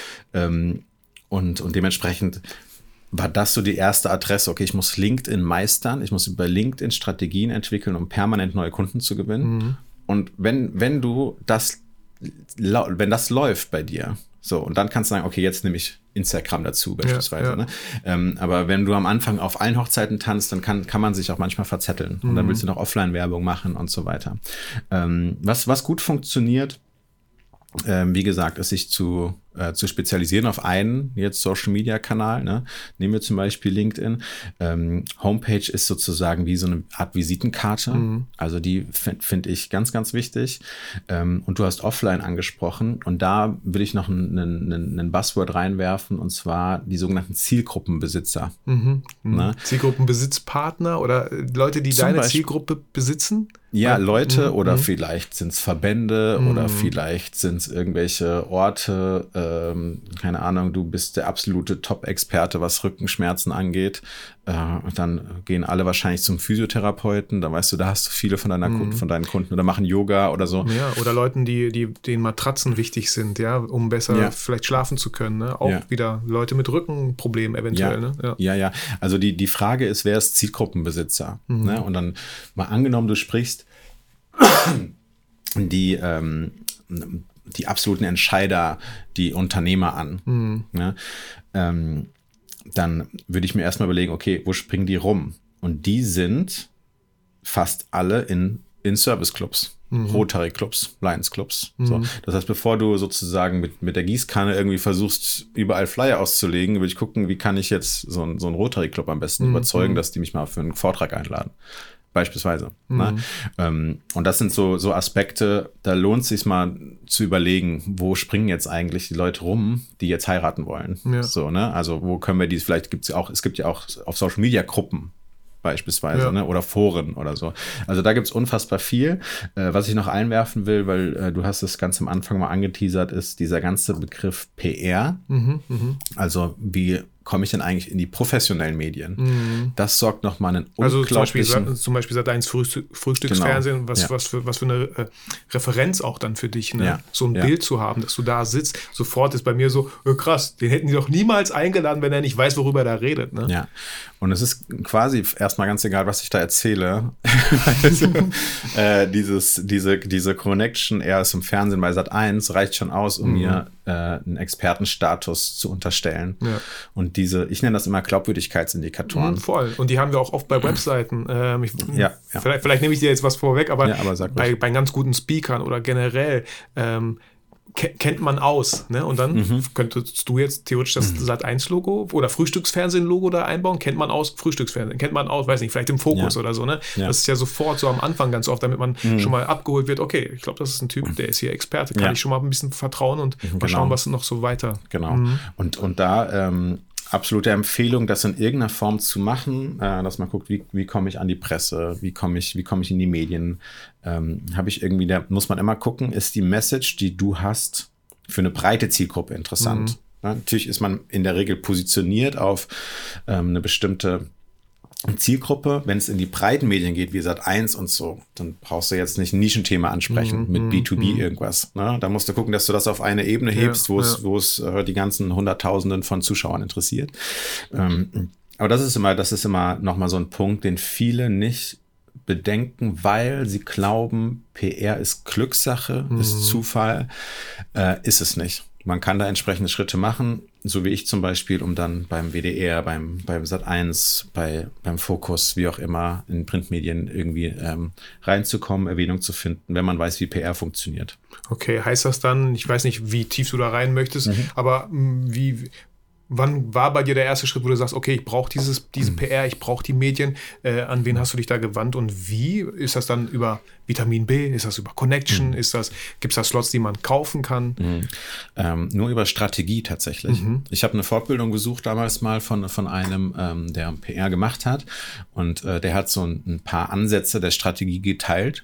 Ähm, und, und dementsprechend war das so die erste Adresse. Okay, ich muss LinkedIn meistern. Ich muss über LinkedIn Strategien entwickeln, um permanent neue Kunden zu gewinnen. Mhm. Und wenn, wenn du das, lau- wenn das läuft bei dir, so, und dann kannst du sagen, okay, jetzt nehme ich Instagram dazu beispielsweise. ja. Ne? Ähm, aber wenn du am Anfang auf allen Hochzeiten tanzt, dann kann, kann man sich auch manchmal verzetteln. Und dann willst du noch Offline-Werbung machen und so weiter. Ähm, was, was gut funktioniert, ähm, wie gesagt, ist sich zu, äh, zu spezialisieren auf einen jetzt Social-Media-Kanal. Ne? Nehmen wir zum Beispiel LinkedIn. Ähm, Homepage ist sozusagen wie so eine Art Visitenkarte. Mhm. Also die finde find ich ganz, ganz wichtig. Ähm, und du hast Offline angesprochen. Und da will ich noch einen, einen, einen Buzzword reinwerfen, und zwar die sogenannten Zielgruppenbesitzer. Mhm. Mhm. Ne? Zielgruppenbesitzpartner oder äh, Leute, die Zum deine Beispiel. Zielgruppe besitzen? Ja, Mhm, Leute, oder mhm. vielleicht sind es Verbände oder vielleicht sind es irgendwelche Orte, ähm, keine Ahnung, du bist der absolute Top-Experte, was Rückenschmerzen angeht. Äh, und dann gehen alle wahrscheinlich zum Physiotherapeuten, da weißt du, da hast du viele von, deiner Kunden, von deinen Kunden oder machen Yoga oder so. Ja, oder Leuten, die, die den Matratzen wichtig sind, ja, um besser Ja. vielleicht schlafen zu können. Ne? Auch Ja. wieder Leute mit Rückenproblemen eventuell. Ja, Ne? Ja. ja, ja. Also die, die Frage ist, wer ist Zielgruppenbesitzer? Ne? Und dann mal angenommen, du sprichst die, ähm, die absoluten Entscheider, die Unternehmer an. Mhm. Ne? Ähm, dann würde ich mir erstmal überlegen, okay, wo springen die rum? Und die sind fast alle in, in Serviceclubs. Mhm. Rotary-Clubs, Lions-Clubs. Mhm. So. Das heißt, bevor du sozusagen mit, mit der Gießkanne irgendwie versuchst, überall Flyer auszulegen, will ich gucken, wie kann ich jetzt so, ein, so einen Rotary-Club am besten mhm. überzeugen, dass die mich mal für einen Vortrag einladen. Beispielsweise. Mhm. Ne? Ähm, und das sind so, so Aspekte, da lohnt es sich mal zu überlegen, wo springen jetzt eigentlich die Leute rum, die jetzt heiraten wollen. Ja. So, ne? Also wo können wir die, vielleicht gibt es auch, es gibt ja auch auf Social Media Gruppen, beispielsweise, ja. ne? Oder Foren oder so. Also da gibt es unfassbar viel. Äh, was ich noch einwerfen will, weil äh, du hast es ganz am Anfang mal angeteasert, ist dieser ganze Begriff P R. Mhm, mh. Also wie komme ich denn eigentlich in die professionellen Medien? Mhm. Das sorgt nochmal einen unglaublichen... Also zum Beispiel, zum Beispiel Sat eins Frühstück, Frühstücksfernsehen, genau. was, ja. was, für, was für eine äh, Referenz auch dann für dich, ne? Ja. So ein ja. Bild zu haben, dass du da sitzt. Sofort ist bei mir so, oh, krass, den hätten die doch niemals eingeladen, wenn er nicht weiß, worüber er da redet. Ne? Ja, und es ist quasi erstmal ganz egal, was ich da erzähle. äh, dieses, diese, diese Connection, er ist im Fernsehen bei Sat eins, reicht schon aus, um mhm. mir äh, einen Expertenstatus zu unterstellen. Ja. Und diese, ich nenne das immer Glaubwürdigkeitsindikatoren. Mhm, voll. Und die haben wir auch oft bei Webseiten. Ähm, ich, ja, ja. Vielleicht, vielleicht nehme ich dir jetzt was vorweg, aber, ja, aber bei, bei ganz guten Speakern oder generell ähm, ke- kennt man aus. Ne? Und dann mhm. könntest du jetzt theoretisch das mhm. Sat eins Logo oder Frühstücksfernsehen-Logo da einbauen. Kennt man aus Frühstücksfernsehen, kennt man aus, weiß nicht, vielleicht im Fokus ja. oder so. Ne? Ja. Das ist ja sofort so am Anfang ganz oft, damit man mhm. schon mal abgeholt wird. Okay, ich glaube, das ist ein Typ, der ist hier Experte. Kann ja. ich schon mal ein bisschen vertrauen und genau. mal schauen, was noch so weiter. Genau. Mhm. Und, und da ähm, absolute Empfehlung, das in irgendeiner Form zu machen, äh, dass man guckt, wie, wie komme ich an die Presse, wie komme ich, wie komme ich in die Medien. Ähm, habe ich irgendwie, da muss man immer gucken, ist die Message, die du hast, für eine breite Zielgruppe interessant. Mhm. Ja, natürlich ist man in der Regel positioniert auf ähm, eine bestimmte Zielgruppe. Wenn es in die breiten Medien geht, wie Sat eins und so, dann brauchst du jetzt nicht ein Nischenthema ansprechen mhm, mit B zwei B mhm. irgendwas. Ne? Da musst du gucken, dass du das auf eine Ebene hebst, ja, wo es, ja. wo es äh, die ganzen Hunderttausenden von Zuschauern interessiert. Ähm, aber das ist immer, das ist immer nochmal so ein Punkt, den viele nicht bedenken, weil sie glauben, P R ist Glückssache, mhm. ist Zufall. Äh, ist es nicht. Man kann da entsprechende Schritte machen, so wie ich zum Beispiel, um dann beim W D R, beim, beim Sat eins, bei, beim Fokus, wie auch immer, in Printmedien irgendwie ähm, reinzukommen, Erwähnung zu finden, wenn man weiß, wie P R funktioniert. Okay, heißt das dann, ich weiß nicht, wie tief du da rein möchtest, mhm. aber mh, wie... Wann war bei dir der erste Schritt, wo du sagst, okay, ich brauche dieses diese P R, ich brauche die Medien? Äh, an wen hast du dich da gewandt und wie? Ist das dann über Vitamin B? Ist das über Connection? Mhm. Ist das, gibt es da Slots, die man kaufen kann? Mhm. Ähm, nur über Strategie tatsächlich. Mhm. Ich habe eine Fortbildung besucht damals mal von, von einem, ähm, der P R gemacht hat und äh, der hat so ein, ein paar Ansätze der Strategie geteilt.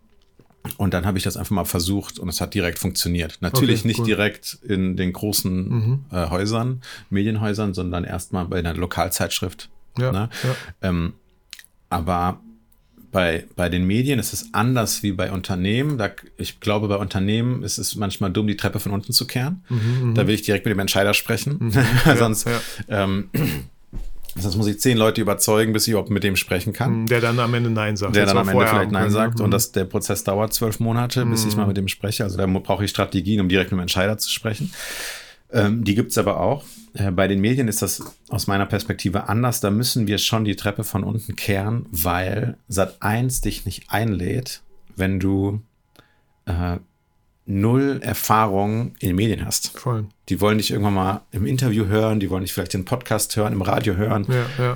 Und dann habe ich das einfach mal versucht und es hat direkt funktioniert. Natürlich okay, nicht cool. direkt in den großen mhm. äh, Häusern, Medienhäusern, sondern erstmal bei einer Lokalzeitschrift. Ja, ne? ja. Ähm, aber bei, bei den Medien ist es anders wie bei Unternehmen. Da, ich glaube, bei Unternehmen ist es manchmal dumm, die Treppe von unten zu kehren. Mhm, da will ich direkt mit dem Entscheider sprechen. Mhm. Sonst ja, ja. Ähm, Sonst muss ich zehn Leute überzeugen, bis ich überhaupt mit dem sprechen kann. Der dann am Ende Nein sagt. Der dann am Ende vielleicht Nein sagt. Mhm. Und das, der Prozess dauert zwölf Monate, bis mhm. ich mal mit dem spreche. Also da brauche ich Strategien, um direkt mit dem Entscheider zu sprechen. Ähm, die gibt es aber auch. Äh, bei den Medien ist das aus meiner Perspektive anders. Da müssen wir schon die Treppe von unten kehren, weil Sat eins dich nicht einlädt, wenn du äh, null Erfahrung in Medien hast. Voll. Die wollen dich irgendwann mal im Interview hören, die wollen dich vielleicht den Podcast hören, im Radio hören. Ja, ja.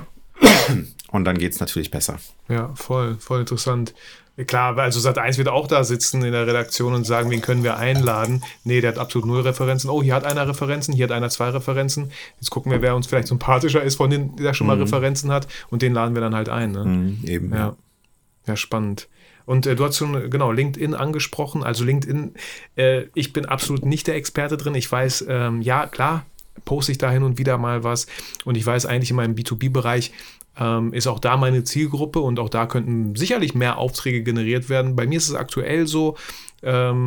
Und dann geht es natürlich besser. Ja, voll, voll interessant. Klar, also Sat eins wird auch da sitzen in der Redaktion und sagen, wen können wir einladen? Nee, der hat absolut null Referenzen. Oh, hier hat einer Referenzen, hier hat einer zwei Referenzen. Jetzt gucken wir, wer uns vielleicht sympathischer ist von denen, der schon mal mhm. Referenzen hat. Und den laden wir dann halt ein. Ne? Mhm, eben, ja. ja. Ja, spannend. Und äh, du hast schon, genau, LinkedIn angesprochen. Also LinkedIn, äh, ich bin absolut nicht der Experte drin. Ich weiß, ähm, ja, klar, poste ich da hin und wieder mal was. Und ich weiß eigentlich in meinem B zwei B-Bereich ähm, ist auch da meine Zielgruppe und auch da könnten sicherlich mehr Aufträge generiert werden. Bei mir ist es aktuell so, ähm,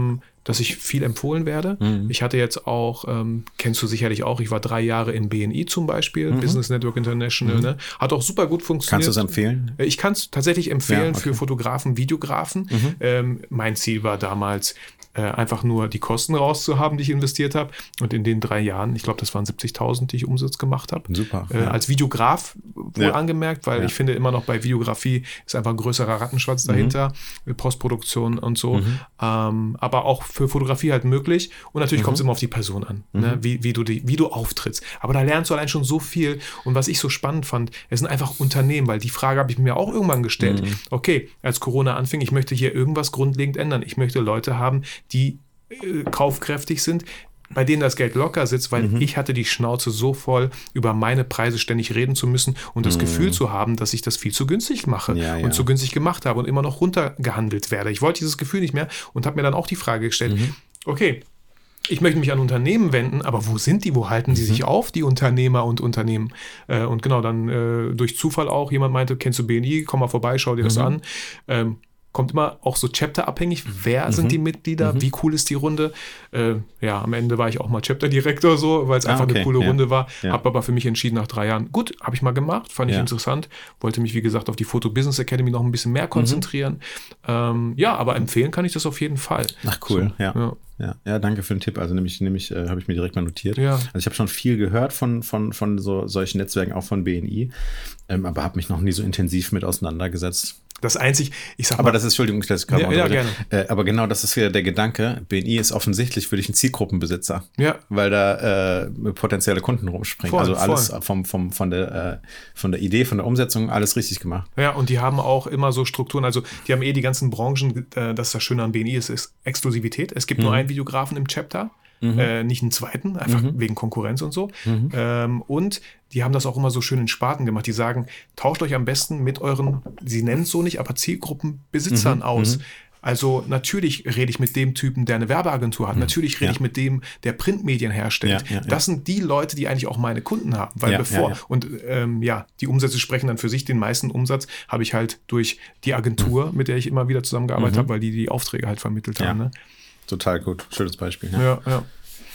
dass ich viel empfohlen werde. Mhm. Ich hatte jetzt auch, ähm, kennst du sicherlich auch, ich war drei Jahre in B N I zum Beispiel, mhm. Business Network International, mhm. ne? Hat auch super gut funktioniert. Kannst du es empfehlen? Ich kann es tatsächlich empfehlen ja, okay. für Fotografen, Videografen. Mhm. Ähm, mein Ziel war damals, äh, einfach nur die Kosten rauszuhaben, die ich investiert habe. Und in den drei Jahren, ich glaube, das waren siebzigtausend, die ich Umsatz gemacht habe. Super. Äh, ja. Als Videograf wohl ja. angemerkt, weil ja. ich finde immer noch bei Videografie ist einfach ein größerer Rattenschwanz dahinter, mhm. Postproduktion und so. Mhm. Ähm, aber auch für Fotografie halt möglich. Und natürlich mhm. kommt es immer auf die Person an, mhm. ne? wie, wie, du die, wie du auftrittst. Aber da lernst du allein schon so viel. Und was ich so spannend fand, es sind einfach Unternehmen, weil die Frage habe ich mir auch irgendwann gestellt. Mhm. Okay, als Corona anfing, ich möchte hier irgendwas grundlegend ändern. Ich möchte Leute haben, die äh, kaufkräftig sind, bei denen das Geld locker sitzt, weil mhm. ich hatte die Schnauze so voll, über meine Preise ständig reden zu müssen und das mhm. Gefühl zu haben, dass ich das viel zu günstig mache ja, ja. und zu günstig gemacht habe und immer noch runtergehandelt werde. Ich wollte dieses Gefühl nicht mehr und habe mir dann auch die Frage gestellt, mhm. okay, ich möchte mich an Unternehmen wenden, aber wo sind die? Wo halten die mhm. sich auf, die Unternehmer und Unternehmen? Äh, und genau, dann äh, durch Zufall auch, jemand meinte, kennst du B N I? Komm mal vorbei, schau dir das mhm. an. Ähm, kommt immer auch so Chapter-abhängig, wer mhm. sind die Mitglieder, mhm. wie cool ist die Runde. Äh, ja, am Ende war ich auch mal Chapter-Direktor so, weil es ah, einfach okay. eine coole ja. Runde war. Ja. Habe aber für mich entschieden nach drei Jahren, gut, habe ich mal gemacht, fand ich ja. interessant. Wollte mich, wie gesagt, auf die Photo Business Academy noch ein bisschen mehr konzentrieren. Mhm. Ähm, ja, aber empfehlen kann ich das auf jeden Fall. Ach cool, so, ja. ja. Ja, ja, danke für den Tipp. Also nämlich, nämlich äh, habe ich mir direkt mal notiert. Ja. Also ich habe schon viel gehört von, von, von so solchen Netzwerken, auch von B N I, ähm, aber habe mich noch nie so intensiv mit auseinandergesetzt. Das einzig, ich sag mal. Aber das ist, Entschuldigung, das kann ja, ja, gerne. Äh, aber genau, das ist wieder der Gedanke. B N I ist offensichtlich für dich ein Zielgruppenbesitzer. Ja. Weil da äh, potenzielle Kunden rumspringen. Voll, also alles voll. vom, vom, von, der, äh, von der Idee, von der Umsetzung, alles richtig gemacht. Ja, und die haben auch immer so Strukturen, also die haben eh die ganzen Branchen, äh, das ist das Schöne an B N I, es ist Exklusivität. Es gibt mhm. nur einen Videografen im Chapter. Mhm. Äh, nicht einen zweiten, einfach mhm. wegen Konkurrenz und so. Mhm. Ähm, und die haben das auch immer so schön in Sparten gemacht. Die sagen, tauscht euch am besten mit euren, sie nennen es so nicht, aber Zielgruppenbesitzern mhm. aus. Mhm. Also natürlich rede ich mit dem Typen, der eine Werbeagentur hat. Mhm. Natürlich rede ja. ich mit dem, der Printmedien herstellt. Ja, ja, ja. Das sind die Leute, die eigentlich auch meine Kunden haben. Weil ja, bevor, ja, ja. und ähm, ja, die Umsätze sprechen dann für sich. Den meisten Umsatz habe ich halt durch die Agentur, mhm. mit der ich immer wieder zusammengearbeitet mhm. habe, weil die die Aufträge halt vermittelt ja. haben. Ne? Total gut. Schönes Beispiel. Ja, ja. ja.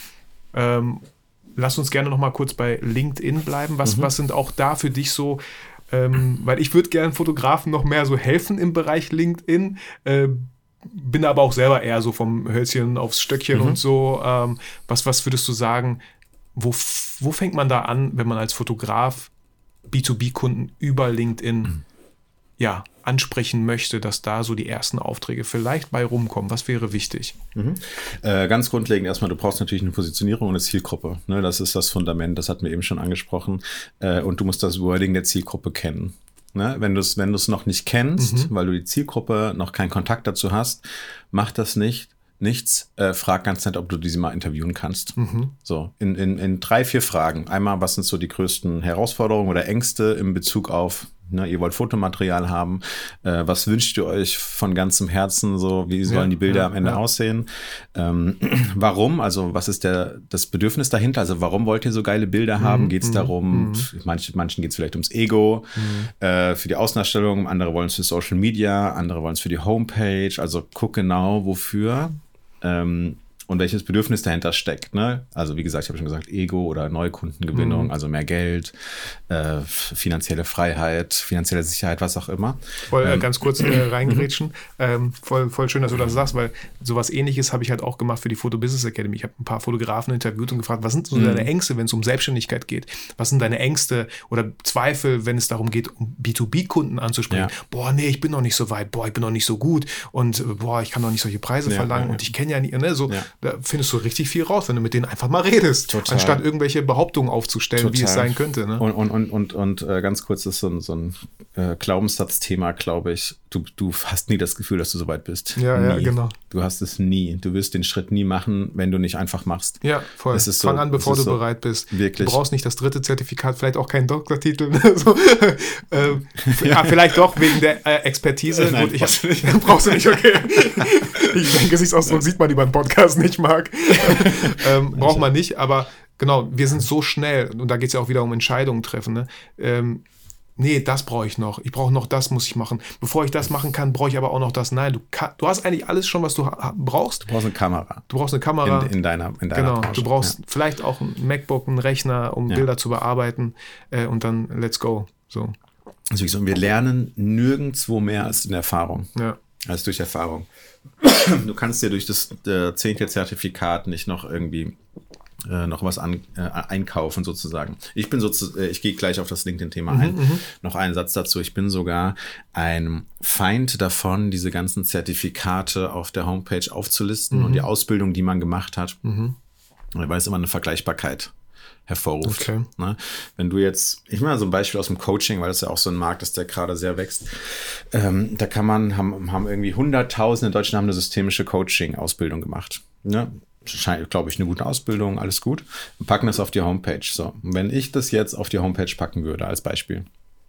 Ähm, lass uns gerne noch mal kurz bei LinkedIn bleiben. Was, mhm. was sind auch da für dich so, ähm, weil ich würde gerne Fotografen noch mehr so helfen im Bereich LinkedIn, äh, bin aber auch selber eher so vom Hölzchen aufs Stöckchen mhm. und so. Ähm, was, was würdest du sagen, wo, wo fängt man da an, wenn man als Fotograf B zwei B-Kunden über LinkedIn mhm. ja, ansprechen möchte, dass da so die ersten Aufträge vielleicht bei rumkommen? Was wäre wichtig? Mhm. Äh, ganz grundlegend erstmal, du brauchst natürlich eine Positionierung und eine Zielgruppe. Ne? Das ist das Fundament, das hatten wir eben schon angesprochen. Äh, und du musst das Wording der Zielgruppe kennen. Ne? Wenn du es wenn du es noch nicht kennst, mhm. weil du die Zielgruppe noch keinen Kontakt dazu hast, mach das nicht. Nichts, äh, frag ganz nett, ob du diese mal interviewen kannst. Mhm. So, in, in, in drei, vier Fragen. Einmal, was sind so die größten Herausforderungen oder Ängste in Bezug auf, ne, ihr wollt Fotomaterial haben, äh, was wünscht ihr euch von ganzem Herzen, so, wie sollen ja, die Bilder ja, am Ende ja. aussehen? Ähm, warum? Also, was ist der, das Bedürfnis dahinter? Also, warum wollt ihr so geile Bilder haben? Mhm. Geht es mhm. darum, mhm. manch, manchen geht es vielleicht ums Ego, mhm. äh, für die Außendarstellung, andere wollen es für Social Media, andere wollen es für die Homepage. Also, guck genau, wofür. Ähm, und welches Bedürfnis dahinter steckt. Ne? Also wie gesagt, ich habe schon gesagt, Ego oder Neukundengewinnung, mhm. also mehr Geld, äh, finanzielle Freiheit, finanzielle Sicherheit, was auch immer. Voll, ähm, ganz kurz äh, reingrätschen. ähm, voll, voll schön, dass du das sagst, weil sowas Ähnliches habe ich halt auch gemacht für die Photo Business Academy. Ich habe ein paar Fotografen interviewt und gefragt, was sind so mhm. deine Ängste, wenn es um Selbstständigkeit geht? Was sind deine Ängste oder Zweifel, wenn es darum geht, um B zwei B-Kunden anzusprechen? Ja. Boah, nee, ich bin noch nicht so weit. Boah, ich bin noch nicht so gut. Und boah, ich kann noch nicht solche Preise ja, verlangen. Ja. Und ich kenne ja nicht, ne, so, ja. da findest du richtig viel raus, wenn du mit denen einfach mal redest, Total. Anstatt irgendwelche Behauptungen aufzustellen, Total. Wie es sein könnte. Ne? Und, und, und, und, und äh, ganz kurz, das ist so ein, so ein äh, Glaubenssatzthema, glaube ich. Du, du hast nie das Gefühl, dass du so weit bist. Ja, nie. ja, genau. Du hast es nie. Du wirst den Schritt nie machen, wenn du nicht einfach machst. Ja, voll. Es ist Fang so, an, bevor du so bereit bist. Wirklich. Du brauchst nicht das dritte Zertifikat, vielleicht auch keinen Doktortitel. so. ähm, ja, vielleicht doch wegen der äh, Expertise. Nein, Gut, ich brauchst, nicht. brauchst du nicht, okay. Ich denke, Gesichtsausdruck sieht man über einen Podcast nicht, Marc. ähm, braucht man nicht, aber genau, wir sind so schnell, und da geht es ja auch wieder um Entscheidungen treffen. Ne? Ähm, nee, das brauche ich noch. Ich brauche noch das, muss ich machen. Bevor ich das machen kann, brauche ich aber auch noch das. Nein, du, kann, du hast eigentlich alles schon, was du ha- brauchst. Du brauchst eine Kamera. Du brauchst eine Kamera. In, in deiner, in deiner Genau, Branche. du brauchst ja. vielleicht auch ein MacBook, einen Rechner, um Ja. Bilder zu bearbeiten äh, und dann let's go. So. Also so, wir lernen nirgendwo mehr als in Erfahrung. Ja. Als durch Erfahrung. Du kannst dir durch das äh, zehnte Zertifikat nicht noch irgendwie äh, noch was an, äh, einkaufen sozusagen. Ich bin sozusagen, äh, ich gehe gleich auf das LinkedIn-Thema ein. Mhm, noch einen Satz dazu. Ich bin sogar ein Feind davon, diese ganzen Zertifikate auf der Homepage aufzulisten mhm. und die Ausbildung, die man gemacht hat. Mhm. Weil es immer eine Vergleichbarkeit hervorruft. Okay. Ne? Wenn du jetzt, ich mache mal so ein Beispiel aus dem Coaching, weil das ja auch so ein Markt ist, der gerade sehr wächst. Ähm, da kann man, haben, haben irgendwie hunderttausende Deutschen haben eine systemische Coaching-Ausbildung gemacht. Ne? Scheint, glaube ich, eine gute Ausbildung, alles gut. Wir packen das auf die Homepage. So, und wenn ich das jetzt auf die Homepage packen würde, als Beispiel,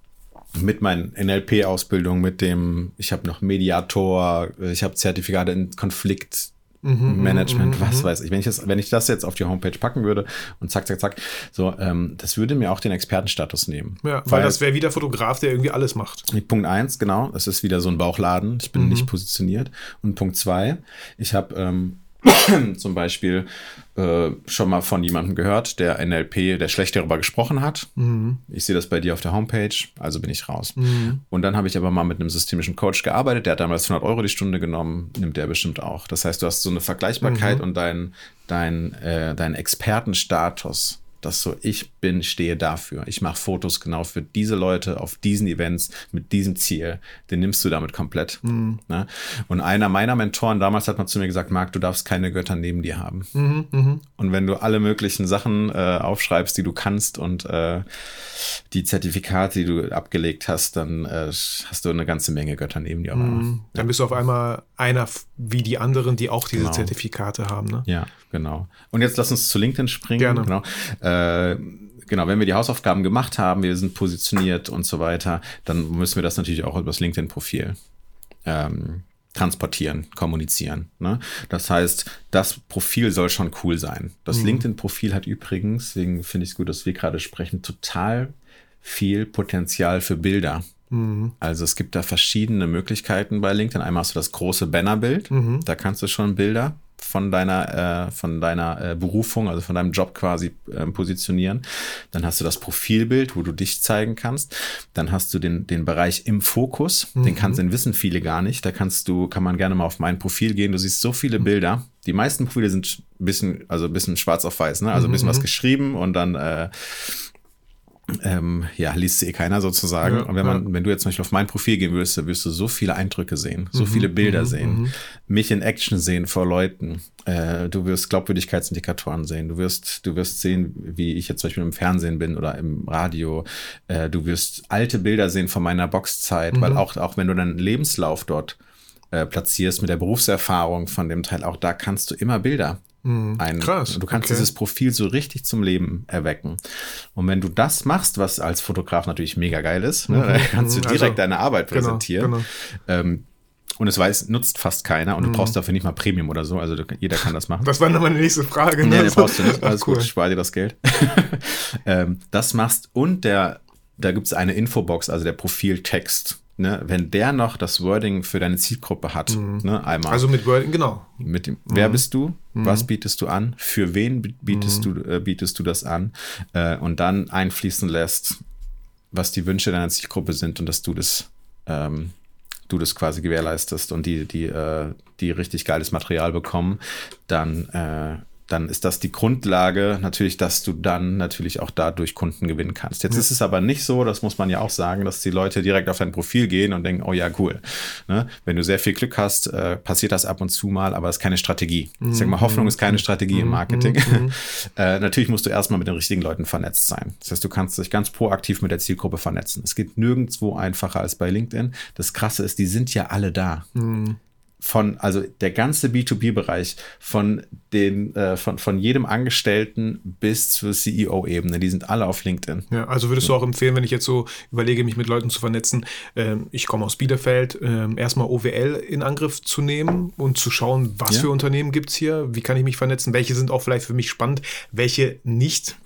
mit meinen N L P-Ausbildung, mit dem, ich habe noch Mediator, ich habe Zertifikate in Konflikt, Mhm, Management, mhm, was mhm. weiß ich. Wenn ich das, wenn ich das jetzt auf die Homepage packen würde und zack, zack, zack, so, ähm, das würde mir auch den Expertenstatus nehmen. Ja, weil, weil das wäre wie der Fotograf, der irgendwie alles macht. Punkt eins, genau, es ist wieder so ein Bauchladen. Ich bin Mhm. nicht positioniert. Und Punkt zwei, ich habe ähm, zum Beispiel äh, schon mal von jemandem gehört, der N L P, der schlecht darüber gesprochen hat. Mhm. Ich sehe das bei dir auf der Homepage, also bin ich raus. Mhm. Und dann habe ich aber mal mit einem systemischen Coach gearbeitet, der hat damals hundert Euro die Stunde genommen, nimmt der bestimmt auch. Das heißt, du hast so eine Vergleichbarkeit Mhm. und dein, dein, äh, dein Expertenstatus, dass so, ich bin, stehe dafür. Ich mache Fotos genau für diese Leute auf diesen Events mit diesem Ziel. Den nimmst du damit komplett. Mhm. Ne? Und einer meiner Mentoren damals hat mal zu mir gesagt, Marc, du darfst keine Götter neben dir haben. Mhm. Mhm. Und wenn du alle möglichen Sachen äh, aufschreibst, die du kannst und äh, die Zertifikate, die du abgelegt hast, dann äh, hast du eine ganze Menge Götter neben dir. Mhm. Dann bist du auf einmal einer wie die anderen, die auch diese Genau. Zertifikate haben. Ne? Ja, genau. Und jetzt lass uns zu LinkedIn springen. Gerne. Genau. Äh, genau, wenn wir die Hausaufgaben gemacht haben, wir sind positioniert und so weiter, dann müssen wir das natürlich auch über das LinkedIn-Profil ähm, transportieren, kommunizieren. Ne? Das heißt, das Profil soll schon cool sein. Das Mhm. LinkedIn-Profil hat übrigens, deswegen finde ich es gut, dass wir gerade sprechen, total viel Potenzial für Bilder. Mhm. Also es gibt da verschiedene Möglichkeiten bei LinkedIn. Einmal hast du das große Bannerbild, Mhm. da kannst du schon Bilder von deiner, äh, von deiner äh, Berufung, also von deinem Job quasi äh, positionieren. Dann hast du das Profilbild, wo du dich zeigen kannst. Dann hast du den, den Bereich im Fokus, Mhm. den kannst, den wissen viele gar nicht. Da kannst du, kann man gerne mal auf mein Profil gehen. Du siehst so viele Bilder. Die meisten Profile sind ein bisschen, also ein bisschen schwarz auf weiß, ne? Also ein bisschen Mhm. was geschrieben und dann äh, Ähm, ja, liest sie eh keiner sozusagen. Ja, und wenn man, ja. wenn du jetzt zum Beispiel auf mein Profil gehen würdest, dann wirst du so viele Eindrücke sehen, so Mhm, viele Bilder mhm, sehen, mhm. mich in Action sehen vor Leuten. Äh, du wirst Glaubwürdigkeitsindikatoren sehen. Du wirst, du wirst sehen, wie ich jetzt zum Beispiel im Fernsehen bin oder im Radio. Äh, du wirst alte Bilder sehen von meiner Boxzeit, Mhm. weil auch, auch wenn du deinen Lebenslauf dort äh, platzierst mit der Berufserfahrung von dem Teil, auch da kannst du immer Bilder Mhm. ein. Krass. Du kannst okay. dieses Profil so richtig zum Leben erwecken. Und wenn du das machst, was als Fotograf natürlich mega geil ist, ne, Mhm. dann kannst du Mhm. direkt Also, deine Arbeit genau, präsentieren. genau. Ähm, und es weiß, nutzt fast keiner und du Mhm. brauchst dafür nicht mal Premium oder so. Also du, jeder kann das machen. Das war dann meine nächste Frage. Nee, Ne? nee, brauchst du nicht. Ach, Alles cool. gut, spar dir das Geld. ähm, das machst und der, da gibt es eine Infobox, also der Profiltext. Ne? Wenn der noch das Wording für deine Zielgruppe hat, Mhm. ne, einmal. Also mit Wording, genau. Mit dem, wer Mhm. bist du? Mhm. Was bietest du an? Für wen bietest Mhm. du äh, bietest du das an? Äh, und dann einfließen lässt, was die Wünsche deiner Zielgruppe sind und dass du das ähm, du das quasi gewährleistest und die die äh, die richtig geiles Material bekommen, dann äh, dann ist das die Grundlage natürlich, dass du dann natürlich auch dadurch Kunden gewinnen kannst. Jetzt Ja. ist es aber nicht so, das muss man ja auch sagen, dass die Leute direkt auf dein Profil gehen und denken, oh ja, cool. Ne? Wenn du sehr viel Glück hast, äh, passiert das ab und zu mal, aber es ist keine Strategie. Ich sag mal, Hoffnung ist keine Strategie im Marketing. Mhm. äh, natürlich musst du erstmal mit den richtigen Leuten vernetzt sein. Das heißt, du kannst dich ganz proaktiv mit der Zielgruppe vernetzen. Es geht nirgendwo einfacher als bei LinkedIn. Das Krasse ist, die sind ja alle da. Mhm. Von, also der ganze B zwei B-Bereich, von den, äh, von, von jedem Angestellten bis zur C E O-Ebene, die sind alle auf LinkedIn. Ja, also würdest du auch empfehlen, wenn ich jetzt so überlege, mich mit Leuten zu vernetzen, ähm, ich komme aus Bielefeld, ähm, erstmal O W L in Angriff zu nehmen und zu schauen, was Ja. für Unternehmen gibt es hier, wie kann ich mich vernetzen, welche sind auch vielleicht für mich spannend, welche nicht.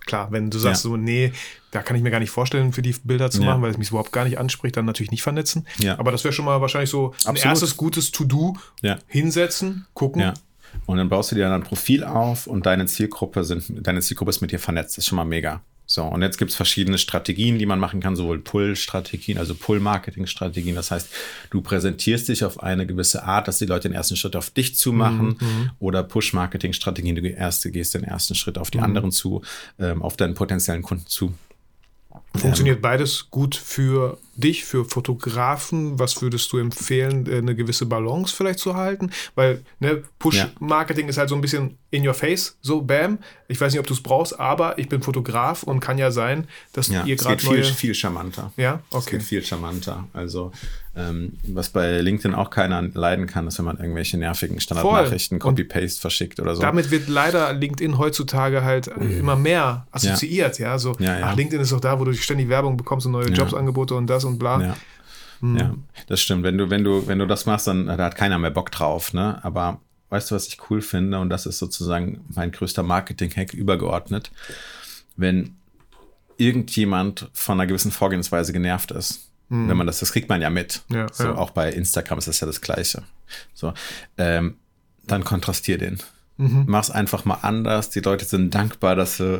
klar, wenn du sagst Ja. so, nee, da kann ich mir gar nicht vorstellen, für die Bilder zu Ja. machen, weil es mich überhaupt gar nicht anspricht, dann natürlich nicht vernetzen. Ja. Aber das wäre schon mal wahrscheinlich so ein Absolut. erstes gutes To-Do. Ja. Hinsetzen, gucken. Ja. Und dann baust du dir dann ein Profil auf und deine Zielgruppe sind, deine Zielgruppe ist mit dir vernetzt. Das ist schon mal mega. So, und jetzt gibt es verschiedene Strategien, die man machen kann, sowohl Pull-Strategien, also Pull-Marketing-Strategien. Das heißt, du präsentierst dich auf eine gewisse Art, dass die Leute den ersten Schritt auf dich zu machen, Mhm. oder Push-Marketing-Strategien, du erst, gehst den ersten Schritt auf die Mhm. anderen zu, ähm, auf deinen potenziellen Kunden zu. Funktioniert beides gut für dich, für Fotografen? Was würdest du empfehlen, äh, eine gewisse Balance vielleicht zu halten? Weil ne, Push-Marketing ist halt so ein bisschen in your face, so bam. Ich weiß nicht, ob du es brauchst, aber ich bin Fotograf und kann ja sein, dass Ja, ihr es gerade geht viel, neue... viel charmanter. Ja, Es okay. geht viel charmanter. Also, ähm, was bei LinkedIn auch keiner leiden kann, ist, wenn man irgendwelche nervigen Standardnachrichten Voll. Und Copy-Paste verschickt oder so. Damit wird leider LinkedIn heutzutage halt immer mehr assoziiert, ja. So, Ja, ja. ach, LinkedIn ist doch da, wo du ständig Werbung bekommst und neue Ja. Jobsangebote und das und bla. Ja. Ja, das stimmt. Wenn du, wenn du, wenn du das machst, dann da hat keiner mehr Bock drauf, ne? Aber weißt du, was ich cool finde? Und das ist sozusagen mein größter Marketing-Hack übergeordnet. Wenn irgendjemand von einer gewissen Vorgehensweise genervt ist, Mhm. wenn man das, das kriegt man ja mit. Ja, so, ja. Auch bei Instagram ist das ja das Gleiche. So, ähm, dann kontrastier den. Mhm. Mach's einfach mal anders. Die Leute sind dankbar, dass du,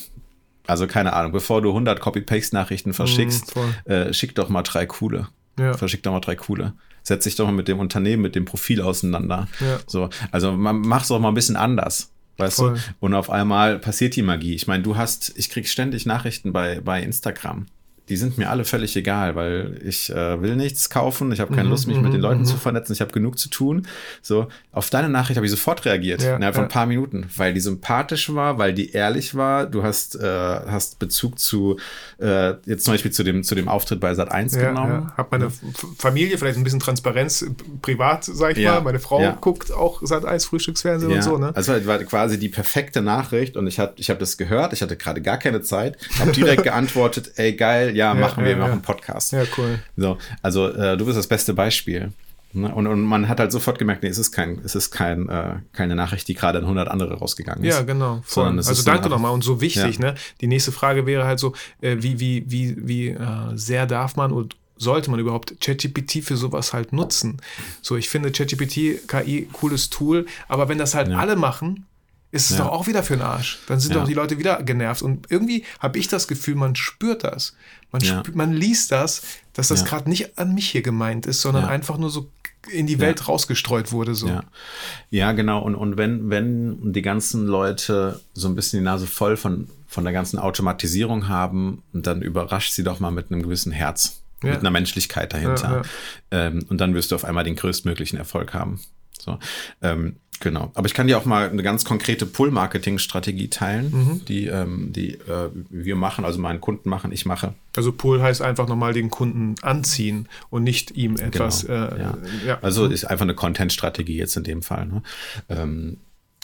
also keine Ahnung, bevor du hundert Copy-Paste-Nachrichten verschickst, voll. äh, schick doch mal drei coole. Ja. Verschick doch mal drei coole. Setz dich doch mal mit dem Unternehmen, mit dem Profil auseinander. Ja. So, also man macht's auch mal ein bisschen anders. Weißt Voll. du? Und auf einmal passiert die Magie. Ich meine, du hast, ich krieg ständig Nachrichten bei, bei Instagram. Die sind mir alle völlig egal, weil ich äh, will nichts kaufen, ich habe keine Mhm, Lust, mich mit den mhm, Leuten mhm. zu vernetzen, ich habe genug zu tun. So, auf deine Nachricht habe ich sofort reagiert, Ja, innerhalb von ja. ein paar Minuten, weil die sympathisch war, weil die ehrlich war. Du hast, äh, hast Bezug zu, äh, jetzt zum Beispiel zu dem, zu dem Auftritt bei Sat eins Ja, genommen. ja. Hab meine F- Familie, vielleicht ein bisschen Transparenz äh, privat, sag ich Ja, mal. Meine Frau ja. guckt auch Sat eins Frühstücksfernsehen und so, ne? Also es war quasi die perfekte Nachricht und ich habe ich hab das gehört, ich hatte gerade gar keine Zeit, habe direkt geantwortet, ey geil, ja, machen wir, ja, wir machen ja. einen Podcast. Ja, cool. So, also äh, du bist das beste Beispiel. Ne? Und, und man hat halt sofort gemerkt, nee, es ist kein, es ist kein, äh, keine Nachricht, die gerade an hundert andere rausgegangen ist. Ja, genau. Voll. Sondern es Also ist danke eine- nochmal und so wichtig, Ja. ne? Die nächste Frage wäre halt so, äh, wie, wie, wie, wie äh, sehr darf man und sollte man überhaupt ChatGPT für sowas halt nutzen? So, ich finde ChatGPT, K I, cooles Tool, aber wenn das halt Ja. alle machen, ist es Ja. doch auch wieder für den Arsch. Dann sind Ja. doch die Leute wieder genervt. Und irgendwie habe ich das Gefühl, man spürt das. Man, Ja. spürt, man liest das, dass das Ja. gerade nicht an mich hier gemeint ist, sondern Ja. einfach nur so in die Welt rausgestreut wurde. So. Ja, ja genau. Und, und wenn, wenn die ganzen Leute so ein bisschen die Nase voll von, von der ganzen Automatisierung haben, dann überrascht sie doch mal mit einem gewissen Herz, Ja. mit einer Menschlichkeit dahinter. Ja, ja. Ähm, und dann wirst du auf einmal den größtmöglichen Erfolg haben. So, ähm, genau. Aber ich kann dir auch mal eine ganz konkrete Pull-Marketing-Strategie teilen, Mhm. die, ähm, die äh, wir machen, also meinen Kunden machen, ich mache. Also Pull heißt einfach nochmal den Kunden anziehen und nicht ihm etwas. Genau, Äh, ja. ja. Also ist einfach eine Content-Strategie jetzt in dem Fall. Ne? Ähm,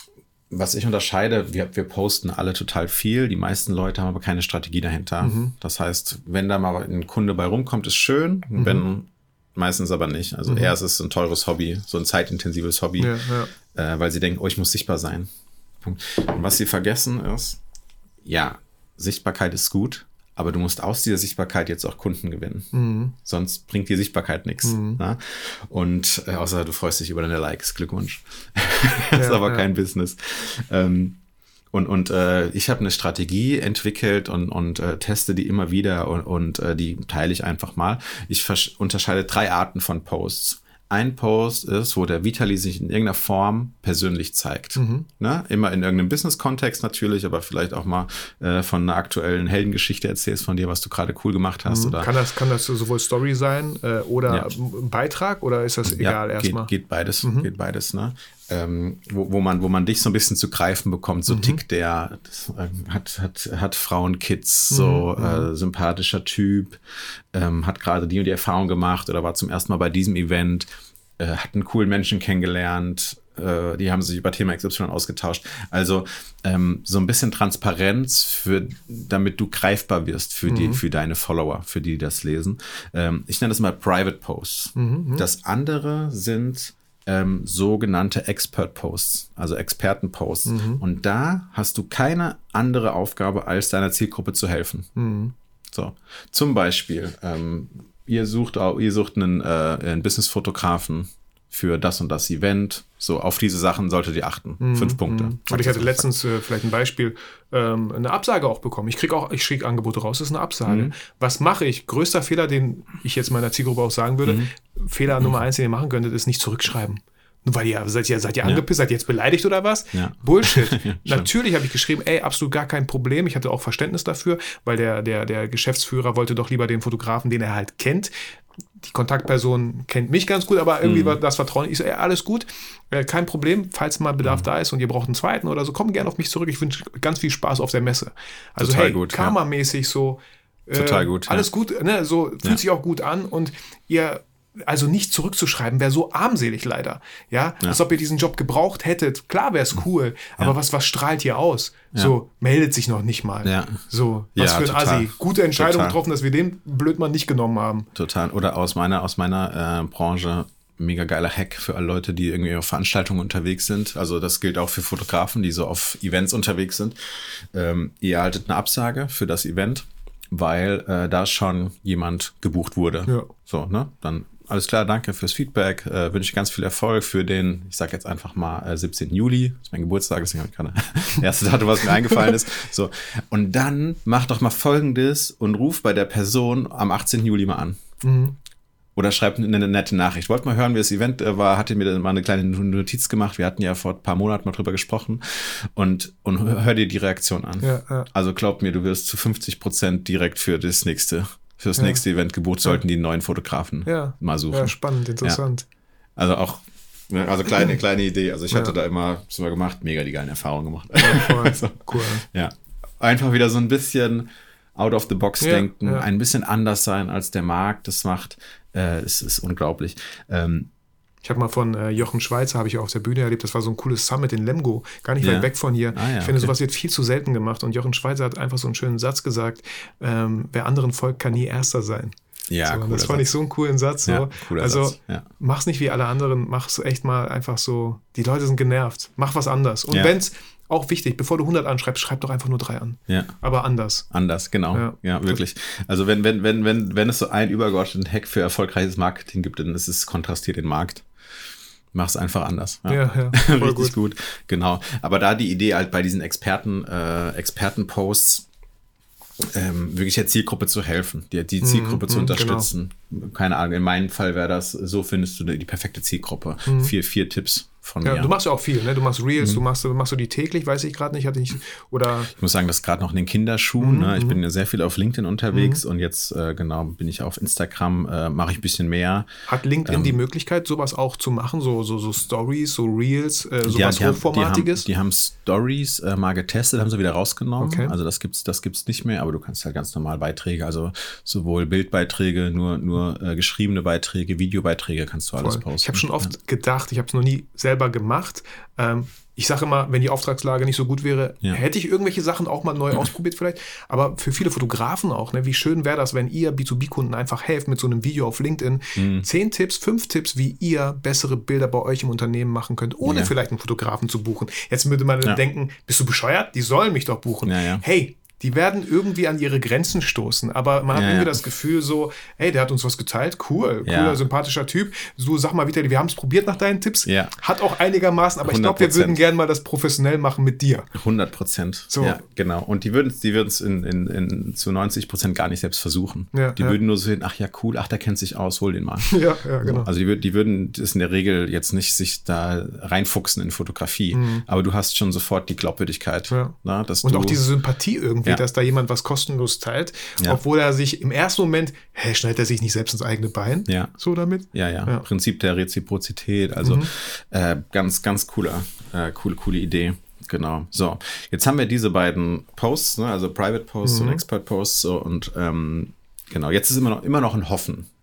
was ich unterscheide, wir, wir posten alle total viel, die meisten Leute haben aber keine Strategie dahinter. Mhm. Das heißt, wenn da mal ein Kunde bei rumkommt, ist schön, Mhm. wenn meistens aber nicht. Also eher ist es ein teures Hobby, so ein zeitintensives Hobby, Ja, Äh, weil sie denken, oh, ich muss sichtbar sein. Und was sie vergessen ist, ja, Sichtbarkeit ist gut, aber du musst aus dieser Sichtbarkeit jetzt auch Kunden gewinnen. Mhm. Sonst bringt dir Sichtbarkeit nichts. Mhm. Ja? Und äh, außer du freust dich über deine Likes. Glückwunsch. Das ist Ja, aber ja. kein Business. Ähm, und und äh, ich habe eine Strategie entwickelt und, und äh, teste die immer wieder und, und äh, die teile ich einfach mal. Ich versch- unterscheide drei Arten von Posts. Ein Post ist, wo der Vitali sich in irgendeiner Form persönlich zeigt. Mhm. Ne? Immer in irgendeinem Business-Kontext natürlich, aber vielleicht auch mal äh, von einer aktuellen Heldengeschichte erzählst von dir, was du gerade cool gemacht hast. Oder Kann das, kann das sowohl Story sein äh, oder Ja. ein Beitrag oder ist das egal ja, erstmal? geht, geht beides, geht beides, ne? Ähm, wo, wo man, wo man dich so ein bisschen zu greifen bekommt, so tickt der, das, äh, hat, hat, hat Frauen, Kids, so äh, sympathischer Typ, ähm, hat gerade die und die Erfahrung gemacht oder war zum ersten Mal bei diesem Event, äh, hat einen coolen Menschen kennengelernt, äh, die haben sich über Thema X Y ausgetauscht. Also ähm, so ein bisschen Transparenz, für, damit du greifbar wirst für, die, für deine Follower, für die, die das lesen. Ähm, ich nenne das mal Private Posts. Das andere sind ähm, sogenannte Expert-Posts, also Experten-Posts. Mhm. Und da hast du keine andere Aufgabe, als deiner Zielgruppe zu helfen. Mhm. So, zum Beispiel, ähm, ihr sucht auch, ihr sucht einen, äh, einen Business-Fotografen für das und das Event. So, auf diese Sachen solltet ihr achten. Mhm. Fünf Punkte. Mhm. Und ich hatte letztens äh, vielleicht ein Beispiel, ähm, eine Absage auch bekommen. Ich kriege auch, ich schicke Angebote raus, das ist eine Absage. Mhm. Was mache ich? Größter Fehler, den ich jetzt meiner Zielgruppe auch sagen würde, mhm. Fehler Nummer eins, den ihr machen könntet, ist nicht zurückschreiben. Nur weil ihr, seid ihr, seid ihr angepisst, ja. seid ihr jetzt beleidigt oder was? Ja. Bullshit. Natürlich habe ich geschrieben, ey, absolut gar kein Problem. Ich hatte auch Verständnis dafür, weil der, der, der Geschäftsführer wollte doch lieber den Fotografen, den er halt kennt. Die Kontaktperson kennt mich ganz gut, aber irgendwie war das Vertrauen. Ich so, ey, alles gut, äh, kein Problem. Falls mal Bedarf mhm. da ist und ihr braucht einen zweiten oder so, kommt gerne auf mich zurück. Ich wünsche ganz viel Spaß auf der Messe. Also Total hey, gut, karmamäßig so. Äh, Total gut. Alles ja. gut, ne? So fühlt ja. sich auch gut an und ihr also nicht zurückzuschreiben, wäre so armselig leider. Ja? ja, als ob ihr diesen Job gebraucht hättet. Klar wäre es cool, aber ja. was, was strahlt ihr aus? Ja. So, meldet sich noch nicht mal. Ja. So, was ja, für ein total. Assi. Gute Entscheidung total. getroffen, dass wir den Blödmann nicht genommen haben. Total. Oder aus meiner, aus meiner äh, Branche, mega geiler Hack für alle Leute, die irgendwie auf Veranstaltungen unterwegs sind. Also das gilt auch für Fotografen, die so auf Events unterwegs sind. Ähm, ihr erhaltet eine Absage für das Event, weil äh, da schon jemand gebucht wurde. Ja. So, ne? Dann alles klar, danke fürs Feedback. Äh, wünsche ich ganz viel Erfolg für den, ich sag jetzt einfach mal äh, siebzehnten Juli. Das ist mein Geburtstag, deswegen habe ich gerade das erste Datum, was mir eingefallen ist. So. Und dann mach doch mal Folgendes und ruf bei der Person am achtzehnten Juli mal an. Mhm. Oder schreibt eine, eine nette Nachricht. Wollt mal hören, wie das Event äh, war, hatte mir dann mal eine kleine Notiz gemacht. Wir hatten ja vor ein paar Monaten mal drüber gesprochen. Und, und hör dir die Reaktion an. Ja, ja. Also glaubt mir, du wirst zu fünfzig Prozent direkt für das nächste Für das ja. nächste Event gebucht, sollten ja. die neuen Fotografen ja. mal suchen. Ja, spannend, interessant. Ja. Also auch, also kleine, kleine Idee. Also ich hatte ja. da immer, was wir gemacht, mega die geilen Erfahrungen gemacht. Ja, voll. Also, cool. Ja. Einfach wieder so ein bisschen out of the box ja. denken, Ja. ein bisschen anders sein, als der Markt das macht. Äh, es ist unglaublich. Ähm, Ich habe mal von äh, Jochen Schweizer, habe ich auf der Bühne erlebt, das war so ein cooles Summit in Lemgo, gar nicht ja. weit weg von hier. Ah, ja, ich finde, okay. sowas wird viel zu selten gemacht und Jochen Schweizer hat einfach so einen schönen Satz gesagt, ähm, wer anderen folgt, kann nie Erster sein. Ja, so, das fand Satz. ich so einen coolen Satz. So. Ja, cooler also Satz. Ja. mach's nicht wie alle anderen, mach's echt mal einfach so, die Leute sind genervt, mach was anders. Und ja. wenn's auch wichtig, bevor du hundert anschreibst, schreib doch einfach nur drei an. Ja. Aber anders. Anders, genau. Ja, ja wirklich. Also wenn, wenn, wenn, wenn, wenn es so einen übergeordneten Hack für erfolgreiches Marketing gibt, dann ist es kontrastiert den Markt. Mach's einfach anders. Ja, ja, ja voll richtig gut. gut. Genau. Aber da die Idee halt bei diesen Experten, äh, Experten-Posts, ähm, wirklich der Zielgruppe zu helfen, die, die Zielgruppe mm, zu unterstützen. Genau. Keine Ahnung, in meinem Fall wäre das, so findest du die perfekte Zielgruppe. Mm. Vier, vier Tipps von ja, mir. Du machst ja auch viel, ne? Du machst Reels, mhm. du machst, machst du die täglich, weiß ich gerade nicht, hatte ich, oder? Ich muss sagen, das ist gerade noch in den Kinderschuhen. Mhm. Ne? Ich bin ja sehr viel auf LinkedIn unterwegs mhm. und jetzt, äh, genau, bin ich auf Instagram, äh, mache ich ein bisschen mehr. Hat LinkedIn ähm, die Möglichkeit, sowas auch zu machen, so, so, so Stories, so Reels, äh, sowas ja, Hochformatiges? Die haben, die haben Stories äh, mal getestet, haben sie wieder rausgenommen. Okay. Also das gibt's, das gibt's nicht mehr, aber du kannst halt ganz normal Beiträge, also sowohl Bildbeiträge, nur, nur äh, geschriebene Beiträge, Videobeiträge kannst du alles Voll. posten. Ich habe schon oft ja. gedacht, ich habe es noch nie selber gemacht. Ähm, ich sage immer, wenn die Auftragslage nicht so gut wäre, ja. hätte ich irgendwelche Sachen auch mal neu ausprobiert vielleicht. Aber für viele Fotografen auch, ne, wie schön wäre das, wenn ihr B zwei B-Kunden einfach helft mit so einem Video auf LinkedIn. Mhm. Zehn Tipps, fünf Tipps, wie ihr bessere Bilder bei euch im Unternehmen machen könnt, ohne ja. vielleicht einen Fotografen zu buchen. Jetzt würde man ja. denken, bist du bescheuert? Die sollen mich doch buchen. Ja, ja. Hey, die werden irgendwie an ihre Grenzen stoßen. Aber man hat ja, irgendwie ja. das Gefühl so, hey, der hat uns was geteilt, cool, cooler, ja. sympathischer Typ. So, sag mal, Vitali, wir haben es probiert nach deinen Tipps. Ja. Hat auch einigermaßen, aber ich glaube, wir würden gerne mal das professionell machen mit dir. hundert Prozent. So. Ja, genau. Und die würden die es in, in, in zu neunzig Prozent gar nicht selbst versuchen. Ja, die ja. würden nur so hin, ach ja, cool, ach, der kennt sich aus, hol den mal. Ja, ja, genau. So. Also die, die würden das in der Regel jetzt nicht sich da reinfuchsen in Fotografie. Mhm. Aber du hast schon sofort die Glaubwürdigkeit. Ja. Na, dass Und du, auch diese Sympathie irgendwie, ja. dass da jemand was kostenlos teilt, ja. obwohl er sich im ersten Moment, hä, schneidet er sich nicht selbst ins eigene Bein? Ja. So damit? Ja, ja, ja. Prinzip der Reziprozität, also mhm. äh, ganz, ganz cooler, äh, coole, coole Idee. Genau. So, jetzt haben wir diese beiden Posts, ne, also Private Posts mhm. und Expert Posts, so, und ähm, genau, jetzt ist immer noch, immer noch ein Hoffen.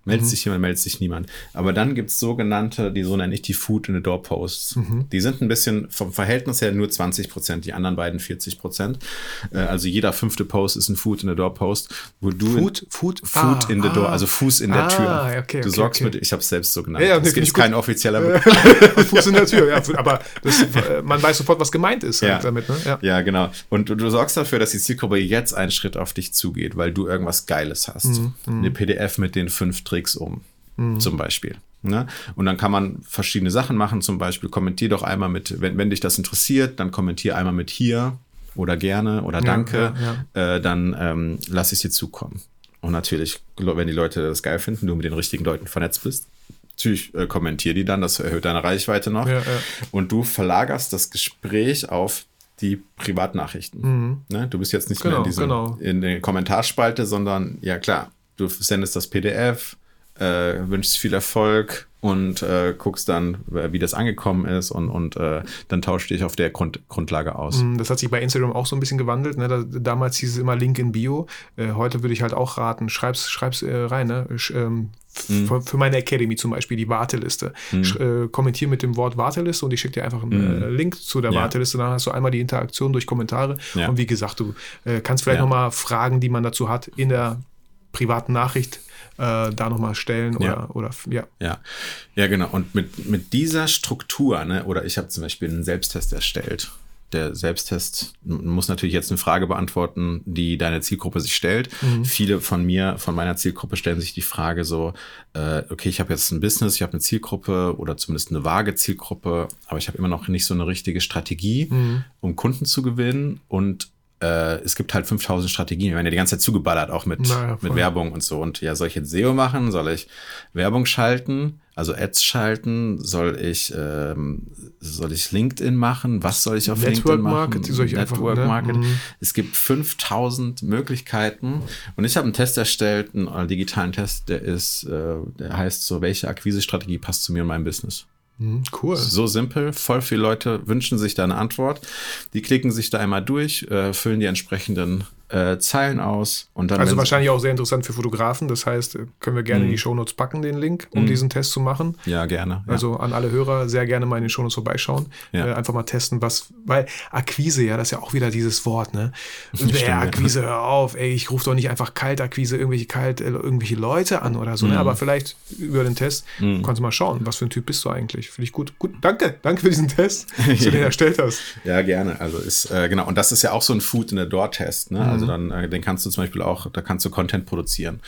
Meldet mhm. sich jemand, meldet sich niemand. Aber dann gibt es sogenannte, die so nenne ich die Foot-in-the-Door-Posts. Mhm. Die sind ein bisschen vom Verhältnis her nur zwanzig Prozent, die anderen beiden vierzig Prozent. Also jeder fünfte Post ist ein Foot-in-the-Door-Post, wo du Foot, in, Foot, Foot ah, in the Door, ah, also Fuß in der ah, Tür. Okay, du okay, sorgst okay. mit, ich habe es selbst so genannt. Ja, ja, das nee, ist kein offizieller Begriff. Fuß in der Tür, ja, aber das, man weiß sofort, was gemeint ist ja. halt damit. Ne? Ja. ja, genau. Und du, du sorgst dafür, dass die Zielgruppe jetzt einen Schritt auf dich zugeht, weil du irgendwas Geiles hast. Mhm. Eine P D F mit den fünf Tricks um, mhm. zum Beispiel. Ne? Und dann kann man verschiedene Sachen machen, zum Beispiel kommentier doch einmal mit, wenn, wenn dich das interessiert, dann kommentier einmal mit hier oder gerne oder danke, ja, ja, ja. Äh, dann ähm, lass es dir zukommen. Und natürlich, wenn die Leute das geil finden, du mit den richtigen Leuten vernetzt bist, natürlich äh, kommentier die dann, das erhöht deine Reichweite noch. Ja, ja. Und du verlagerst das Gespräch auf die Privatnachrichten. Mhm. Ne? Du bist jetzt nicht genau, mehr in, diesem, genau. in der Kommentarspalte, sondern ja klar, du sendest das P D F, äh, wünschst viel Erfolg und äh, guckst dann, wie das angekommen ist und, und äh, dann tauscht dich auf der Grund, Grundlage aus. Das hat sich bei Instagram auch so ein bisschen gewandelt. Ne? Da, damals hieß es immer Link in Bio. Äh, heute würde ich halt auch raten, schreib's, schreib's äh, rein. Ne? Sch, ähm, mhm. für, für meine Academy zum Beispiel, die Warteliste. Mhm. Sch, äh, kommentier mit dem Wort Warteliste und ich schicke dir einfach einen mhm. äh, Link zu der ja. Warteliste. Dann hast du einmal die Interaktion durch Kommentare. Ja. Und wie gesagt, du äh, kannst vielleicht ja. nochmal Fragen, die man dazu hat, in der privaten Nachricht Äh, da nochmal stellen oder ja. oder ja. Ja, ja genau. Und mit, mit dieser Struktur, ne, oder ich habe zum Beispiel einen Selbsttest erstellt. Der Selbsttest muss natürlich jetzt eine Frage beantworten, die deine Zielgruppe sich stellt. Mhm. Viele von mir, von meiner Zielgruppe stellen sich die Frage so, äh, okay, ich habe jetzt ein Business, ich habe eine Zielgruppe oder zumindest eine vage Zielgruppe, aber ich habe immer noch nicht so eine richtige Strategie, mhm. um Kunden zu gewinnen und es gibt halt fünftausend Strategien. Wir werden ja die ganze Zeit zugeballert, auch mit, naja, mit Werbung und so. Und ja, soll ich jetzt S E O machen? Soll ich Werbung schalten? Also Ads schalten? Soll ich, ähm, soll ich LinkedIn machen? Was soll ich auf Network LinkedIn machen? Marketing, soll ich Network einfach, Marketing. Ne? Es gibt fünftausend Möglichkeiten. Und ich habe einen Test erstellt, einen digitalen Test, der ist, äh, der heißt so, welche Akquisestrategie passt zu mir und meinem Business? Cool. So simpel, voll viele Leute wünschen sich da eine Antwort. Die klicken sich da einmal durch, äh, füllen die entsprechenden äh, Zeilen aus. Und dann also wahrscheinlich auch sehr interessant für Fotografen. Das heißt, können wir gerne mm. in die Shownotes packen, den Link, um mm. diesen Test zu machen. Ja, gerne. Ja. Also an alle Hörer sehr gerne mal in den Shownotes vorbeischauen. Ja. Äh, einfach mal testen, was, weil Akquise, ja, das ist ja auch wieder dieses Wort, ne? Wer Akquise, hör auf, ey, ich rufe doch nicht einfach Kaltakquise irgendwelche kalt, äh, irgendwelche Leute an oder so, mm. ne? Aber vielleicht über den Test mm. kannst du mal schauen, was für ein Typ bist du eigentlich. Finde ich gut. Gut, danke. Danke für diesen Test, dass du den erstellt hast. Ja, gerne. Also ist, äh, genau. Und das ist ja auch so ein Foot-in-the-Door-Test, ne? Mhm. Also dann, äh, den kannst du zum Beispiel auch, da kannst du Content produzieren.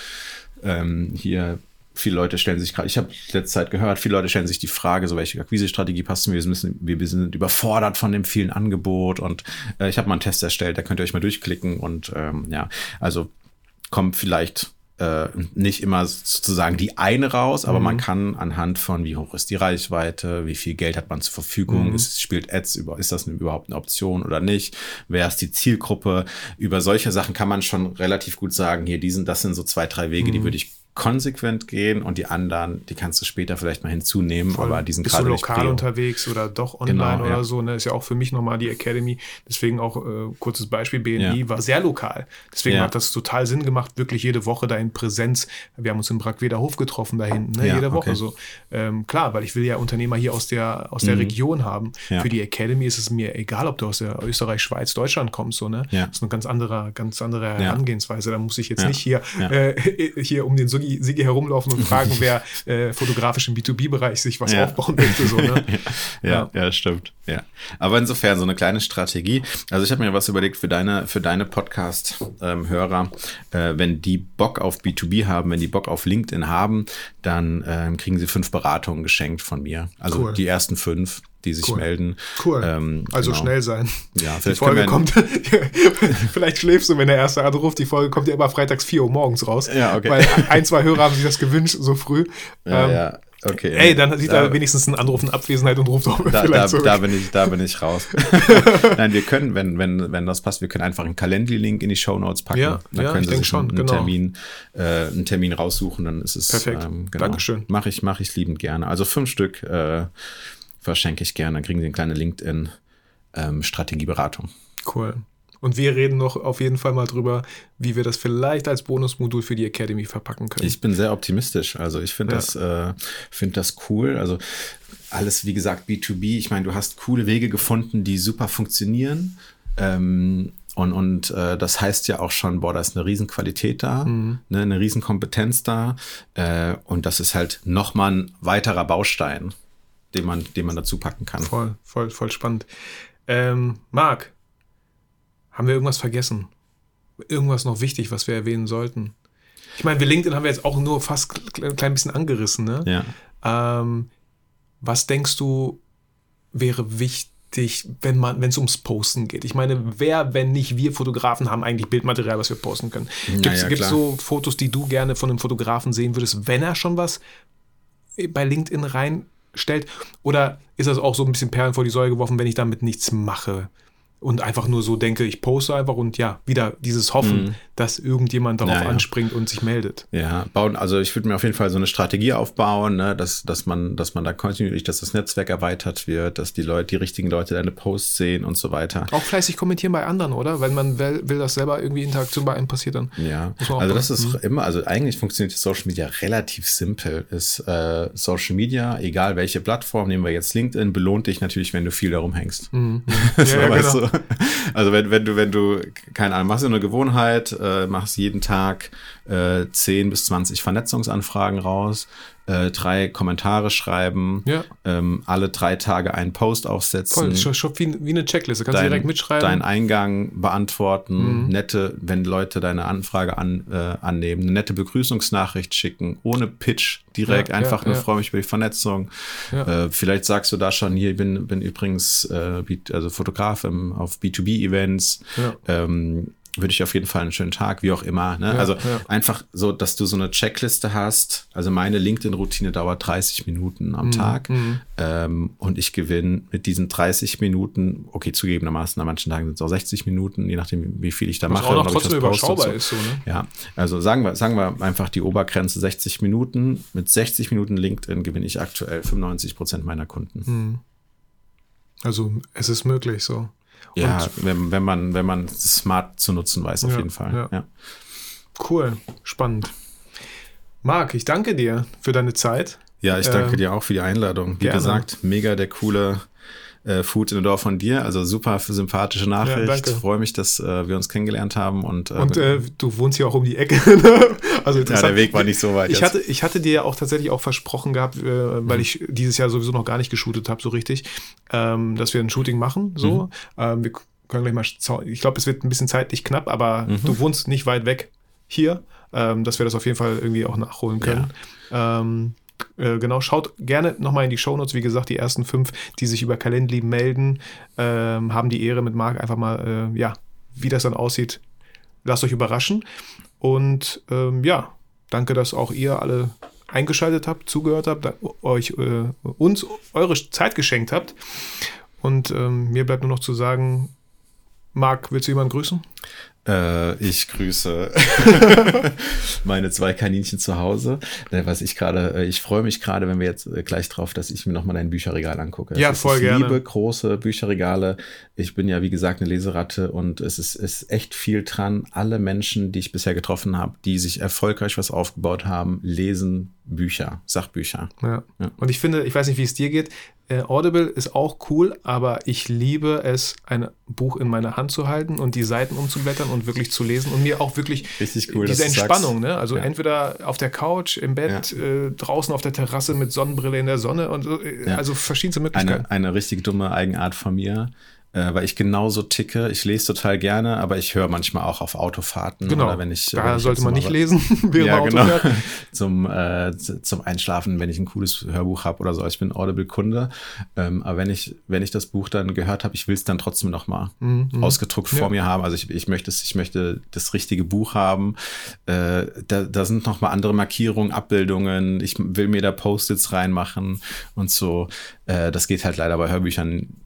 Ähm, hier, viele Leute stellen sich gerade, ich habe letzte Zeit gehört, viele Leute stellen sich die Frage, so welche Akquise-Strategie passt mir, wir, müssen, wir, wir sind überfordert von dem vielen Angebot und äh, ich habe mal einen Test erstellt, da könnt ihr euch mal durchklicken und ähm, ja, also kommt vielleicht äh, nicht immer sozusagen die eine raus, aber mhm. man kann anhand von, wie hoch ist die Reichweite, wie viel Geld hat man zur Verfügung, mhm. ist, spielt Ads über, ist das überhaupt eine Option oder nicht, wer ist die Zielgruppe, über solche Sachen kann man schon relativ gut sagen, hier, diesen, das sind so zwei, drei Wege, mhm. die würde ich konsequent gehen und die anderen, die kannst du später vielleicht mal hinzunehmen, Voll. aber die sind Bist gerade du nicht lokal Prio. unterwegs oder doch online Genau, oder ja. so, ne? Ist ja auch für mich nochmal die Academy, deswegen auch äh, kurzes Beispiel, B N I Ja. war sehr lokal, deswegen Ja. hat das total Sinn gemacht, wirklich jede Woche da in Präsenz, wir haben uns im Brackweder Hof getroffen da hinten, ne? Ja, jede Woche okay. so, ähm, klar, weil ich will ja Unternehmer hier aus der, aus der Mhm. Region haben, Ja. für die Academy ist es mir egal, ob du aus der Österreich, Schweiz, Deutschland kommst, so, ne? Ja. Das ist eine ganz andere, ganz andere Ja. Herangehensweise, da muss ich jetzt Ja. nicht hier, Ja. äh, hier um den Sigi, Sigi herumlaufen und fragen, wer äh, fotografisch im B zwei B-Bereich sich was Ja. aufbauen möchte. So, ne? ja, ja, ja, stimmt. Ja. Aber insofern so eine kleine Strategie. Also ich habe mir was überlegt für deine, für deine Podcast-Hörer. Äh, wenn die Bock auf B zwei B haben, wenn die Bock auf LinkedIn haben, dann äh, kriegen sie fünf Beratungen geschenkt von mir. Also Cool. die ersten fünf, die sich Cool. melden. Cool. Ähm, also genau. schnell sein. Ja, Die vielleicht Folge können kommt, vielleicht schläfst du, wenn der erste anruft. Die Folge kommt ja immer freitags vier Uhr morgens raus. Ja, okay. Weil ein, zwei Hörer haben sich das gewünscht, so früh. Ja, ähm, ja. Okay. Ey, dann sieht da, er wenigstens einen Anruf in Abwesenheit und ruft auch da, vielleicht da, zurück. da bin ich, da bin ich raus. Nein, wir können, wenn, wenn, wenn das passt, wir können einfach einen Calendly-Link in die Shownotes packen. Ja, dann ja, können ich Sie denke sich schon, einen, genau. Termin, äh, einen Termin raussuchen, dann ist es Perfekt. Ähm, genau. Dankeschön. Mache ich, mache ich liebend gerne. Also fünf Stück äh, verschenke ich gerne. Dann kriegen Sie eine kleine LinkedIn ähm, Strategieberatung. Cool. Und wir reden noch auf jeden Fall mal drüber, wie wir das vielleicht als Bonusmodul für die Academy verpacken können. Ich bin sehr optimistisch. Also ich finde ja. das, äh, find das cool. Also alles, wie gesagt, B zwei B. Ich meine, du hast coole Wege gefunden, die super funktionieren. Ähm, und und äh, das heißt ja auch schon, boah, da ist eine Riesenqualität da, mhm. ne, eine Riesenkompetenz da. Äh, und das ist halt nochmal ein weiterer Baustein, den man, den man dazu packen kann. Voll, voll, voll spannend. Ähm, Marc, haben wir irgendwas vergessen? Irgendwas noch wichtig, was wir erwähnen sollten? Ich meine, wir LinkedIn haben wir jetzt auch nur fast ein klein bisschen angerissen, ne? Ja. Ähm, was denkst du, wäre wichtig, wenn man, wenn es ums Posten geht? Ich meine, wer, wenn nicht wir Fotografen, haben eigentlich Bildmaterial, was wir posten können? Gibt es ja, so Fotos, die du gerne von einem Fotografen sehen würdest, wenn er schon was bei LinkedIn reinstellt? Oder ist das auch so ein bisschen Perlen vor die Säule geworfen, wenn ich damit nichts mache? Und einfach nur so denke, ich poste einfach und ja, wieder dieses Hoffen, mhm. dass irgendjemand darauf ja, ja. anspringt und sich meldet. Ja, bauen, also ich würde mir auf jeden Fall so eine Strategie aufbauen, ne, dass, dass man, dass man da kontinuierlich, dass das Netzwerk erweitert wird, dass die Leute, die richtigen Leute deine Posts sehen und so weiter. Auch fleißig kommentieren bei anderen, oder? Wenn man will, will dass selber irgendwie Interaktion bei einem passiert, dann. Ja, also das ist mhm. immer, also eigentlich funktioniert Social Media relativ simpel. Ist äh, Social Media, egal welche Plattform, nehmen wir jetzt LinkedIn, belohnt dich natürlich, wenn du viel darum hängst. Mhm. so, Ja, ja, weißt genau. du? Also wenn, wenn du, wenn du, keine Ahnung, machst du eine Gewohnheit, äh, machst jeden Tag äh, zehn bis zwanzig Vernetzungsanfragen raus, äh, drei Kommentare schreiben, ja. ähm, alle drei Tage einen Post aufsetzen. Voll, schon wie, wie eine Checkliste, kannst dein, du direkt mitschreiben. Deinen Eingang beantworten, mhm. nette, wenn Leute deine Anfrage an, äh, annehmen, eine nette Begrüßungsnachricht schicken, ohne Pitch, direkt ja, einfach ja, nur ja. freue mich über die Vernetzung. Ja. Äh, vielleicht sagst du da schon, hier, ich bin, bin übrigens äh, also Fotograf im, auf B zwei B-Events, ja. ähm, würde ich auf jeden Fall einen schönen Tag, wie auch immer. Ne? Ja, also ja. einfach so, dass du so eine Checkliste hast. Also meine LinkedIn-Routine dauert dreißig Minuten am mhm. Tag. Mhm. Ähm, und ich gewinne mit diesen dreißig Minuten, okay, zugegebenermaßen, an manchen Tagen sind es auch sechzig Minuten, je nachdem, wie viel ich da Was mache. auch noch und trotzdem überschaubar so. ist. So, ne? Ja, also sagen wir, sagen wir einfach die Obergrenze sechzig Minuten. Mit sechzig Minuten LinkedIn gewinne ich aktuell fünfundneunzig Prozent meiner Kunden. Mhm. Also es ist möglich so. Ja, wenn, wenn man wenn man smart zu nutzen weiß, auf ja, jeden Fall. Ja. Ja. Cool, spannend. Marc, ich danke dir für deine Zeit. Ja, ich danke ähm, dir auch für die Einladung. Wie gerne. gesagt, mega der coole äh, Food in the Door von dir. Also super sympathische Nachricht. Ja, freue mich, dass äh, wir uns kennengelernt haben. Und, äh, und äh, du wohnst hier auch um die Ecke. Also ja, der Weg war nicht so weit. Ich jetzt. hatte, ich hatte dir ja auch tatsächlich auch versprochen gehabt, äh, weil mhm. ich dieses Jahr sowieso noch gar nicht geshootet habe, so richtig, ähm, dass wir ein Shooting machen. So. Mhm. Ähm, wir können gleich mal, ich glaube, es wird ein bisschen zeitlich knapp, aber mhm. du wohnst nicht weit weg hier, ähm, dass wir das auf jeden Fall irgendwie auch nachholen können. Ja. Ähm, äh, genau, schaut gerne nochmal in die Shownotes. Wie gesagt, die ersten fünf, die sich über Calendly melden, ähm, haben die Ehre mit Marc einfach mal, äh, ja, wie das dann aussieht. Lasst euch überraschen. Und ähm, ja, danke, dass auch ihr alle eingeschaltet habt, zugehört habt, euch äh, uns eure Zeit geschenkt habt. Und ähm, mir bleibt nur noch zu sagen, Marc, willst du jemanden grüßen? Äh, ich grüße meine zwei Kaninchen zu Hause. Was ich gerade, ich freue mich gerade, wenn wir jetzt gleich drauf, dass ich mir nochmal dein Bücherregal angucke. Ja, voll ich gerne. Ich liebe große Bücherregale. Ich bin ja, wie gesagt, eine Leseratte und es ist, ist echt viel dran. Alle Menschen, die ich bisher getroffen habe, die sich erfolgreich was aufgebaut haben, lesen Bücher, Sachbücher. Ja. Ja. Und ich finde, ich weiß nicht, wie es dir geht, Audible ist auch cool, aber ich liebe es, ein Buch in meiner Hand zu halten und die Seiten umzublättern und wirklich zu lesen und mir auch wirklich richtig cool, diese Entspannung, ne? Also ja. entweder auf der Couch, im Bett, ja. äh, draußen auf der Terrasse mit Sonnenbrille in der Sonne und so, ja. also verschiedenste Möglichkeiten. Eine, eine richtig dumme Eigenart von mir. Äh, weil ich genauso ticke. Ich lese total gerne, aber ich höre manchmal auch auf Autofahrten. Genau, oder wenn ich, da wenn ich sollte man nicht was, lesen, während ja, man Auto genau. fährt. zum, äh, zum Einschlafen, wenn ich ein cooles Hörbuch habe oder so. Ich bin Audible-Kunde. Ähm, aber wenn ich, wenn ich das Buch dann gehört habe, ich will es dann trotzdem noch mal mhm. ausgedruckt ja. vor mir haben. Also ich, ich, möchte, ich möchte das richtige Buch haben. Äh, da, da sind noch mal andere Markierungen, Abbildungen. Ich will mir da Post-its reinmachen und so. Äh, das geht halt leider bei Hörbüchern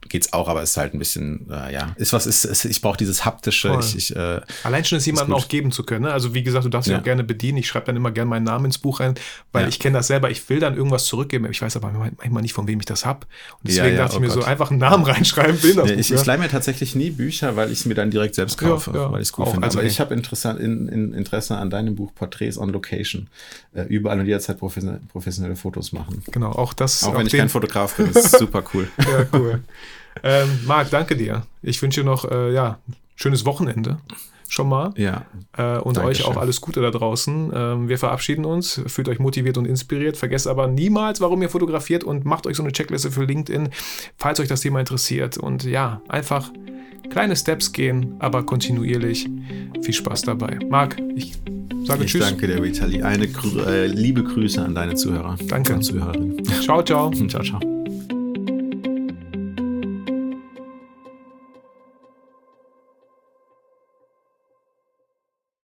geht's auch, aber es ist halt ein bisschen, äh, ja, ist was, ist, ist ich brauche dieses haptische. Voll. Ich, ich, äh, Allein schon es jemandem auch geben zu können. Ne? Also wie gesagt, du darfst dich Ja. auch gerne bedienen. Ich schreibe dann immer gerne meinen Namen ins Buch rein, weil Ja. ich kenne das selber. Ich will dann irgendwas zurückgeben. Ich weiß aber manchmal nicht, von wem ich das habe. Und Ja, deswegen ja, dachte ich oh mir so, Gott. einfach einen Namen reinschreiben. Will das Ja, Buch, ich, ja. ich leih mir tatsächlich nie Bücher, weil ich es mir dann direkt selbst kaufe, Ja, ja, weil ich es gut auch. finde. Also, Aber ey. ich habe interessant, in, in Interesse an deinem Buch Porträts on Location. Äh, überall und jederzeit professionelle, professionelle Fotos machen. Genau, auch das. Auch auf wenn ich den- kein Fotograf bin, das ist super cool. Ja, cool. ähm, Marc, danke dir. Ich wünsche dir noch äh, ja, ein schönes Wochenende schon mal. Ja. Äh, und Dankeschön. euch auch alles Gute da draußen. Ähm, wir verabschieden uns. Fühlt euch motiviert und inspiriert. Vergesst aber niemals, warum ihr fotografiert und macht euch so eine Checkliste für LinkedIn, falls euch das Thema interessiert. Und ja, einfach kleine Steps gehen, aber kontinuierlich. Viel Spaß dabei. Marc, ich sage Ich Tschüss. danke dir, Vitali. Eine Grü- äh, liebe Grüße an deine Zuhörer. Danke. Und Zuhörerinnen. Ciao, ciao. Ciao, ciao.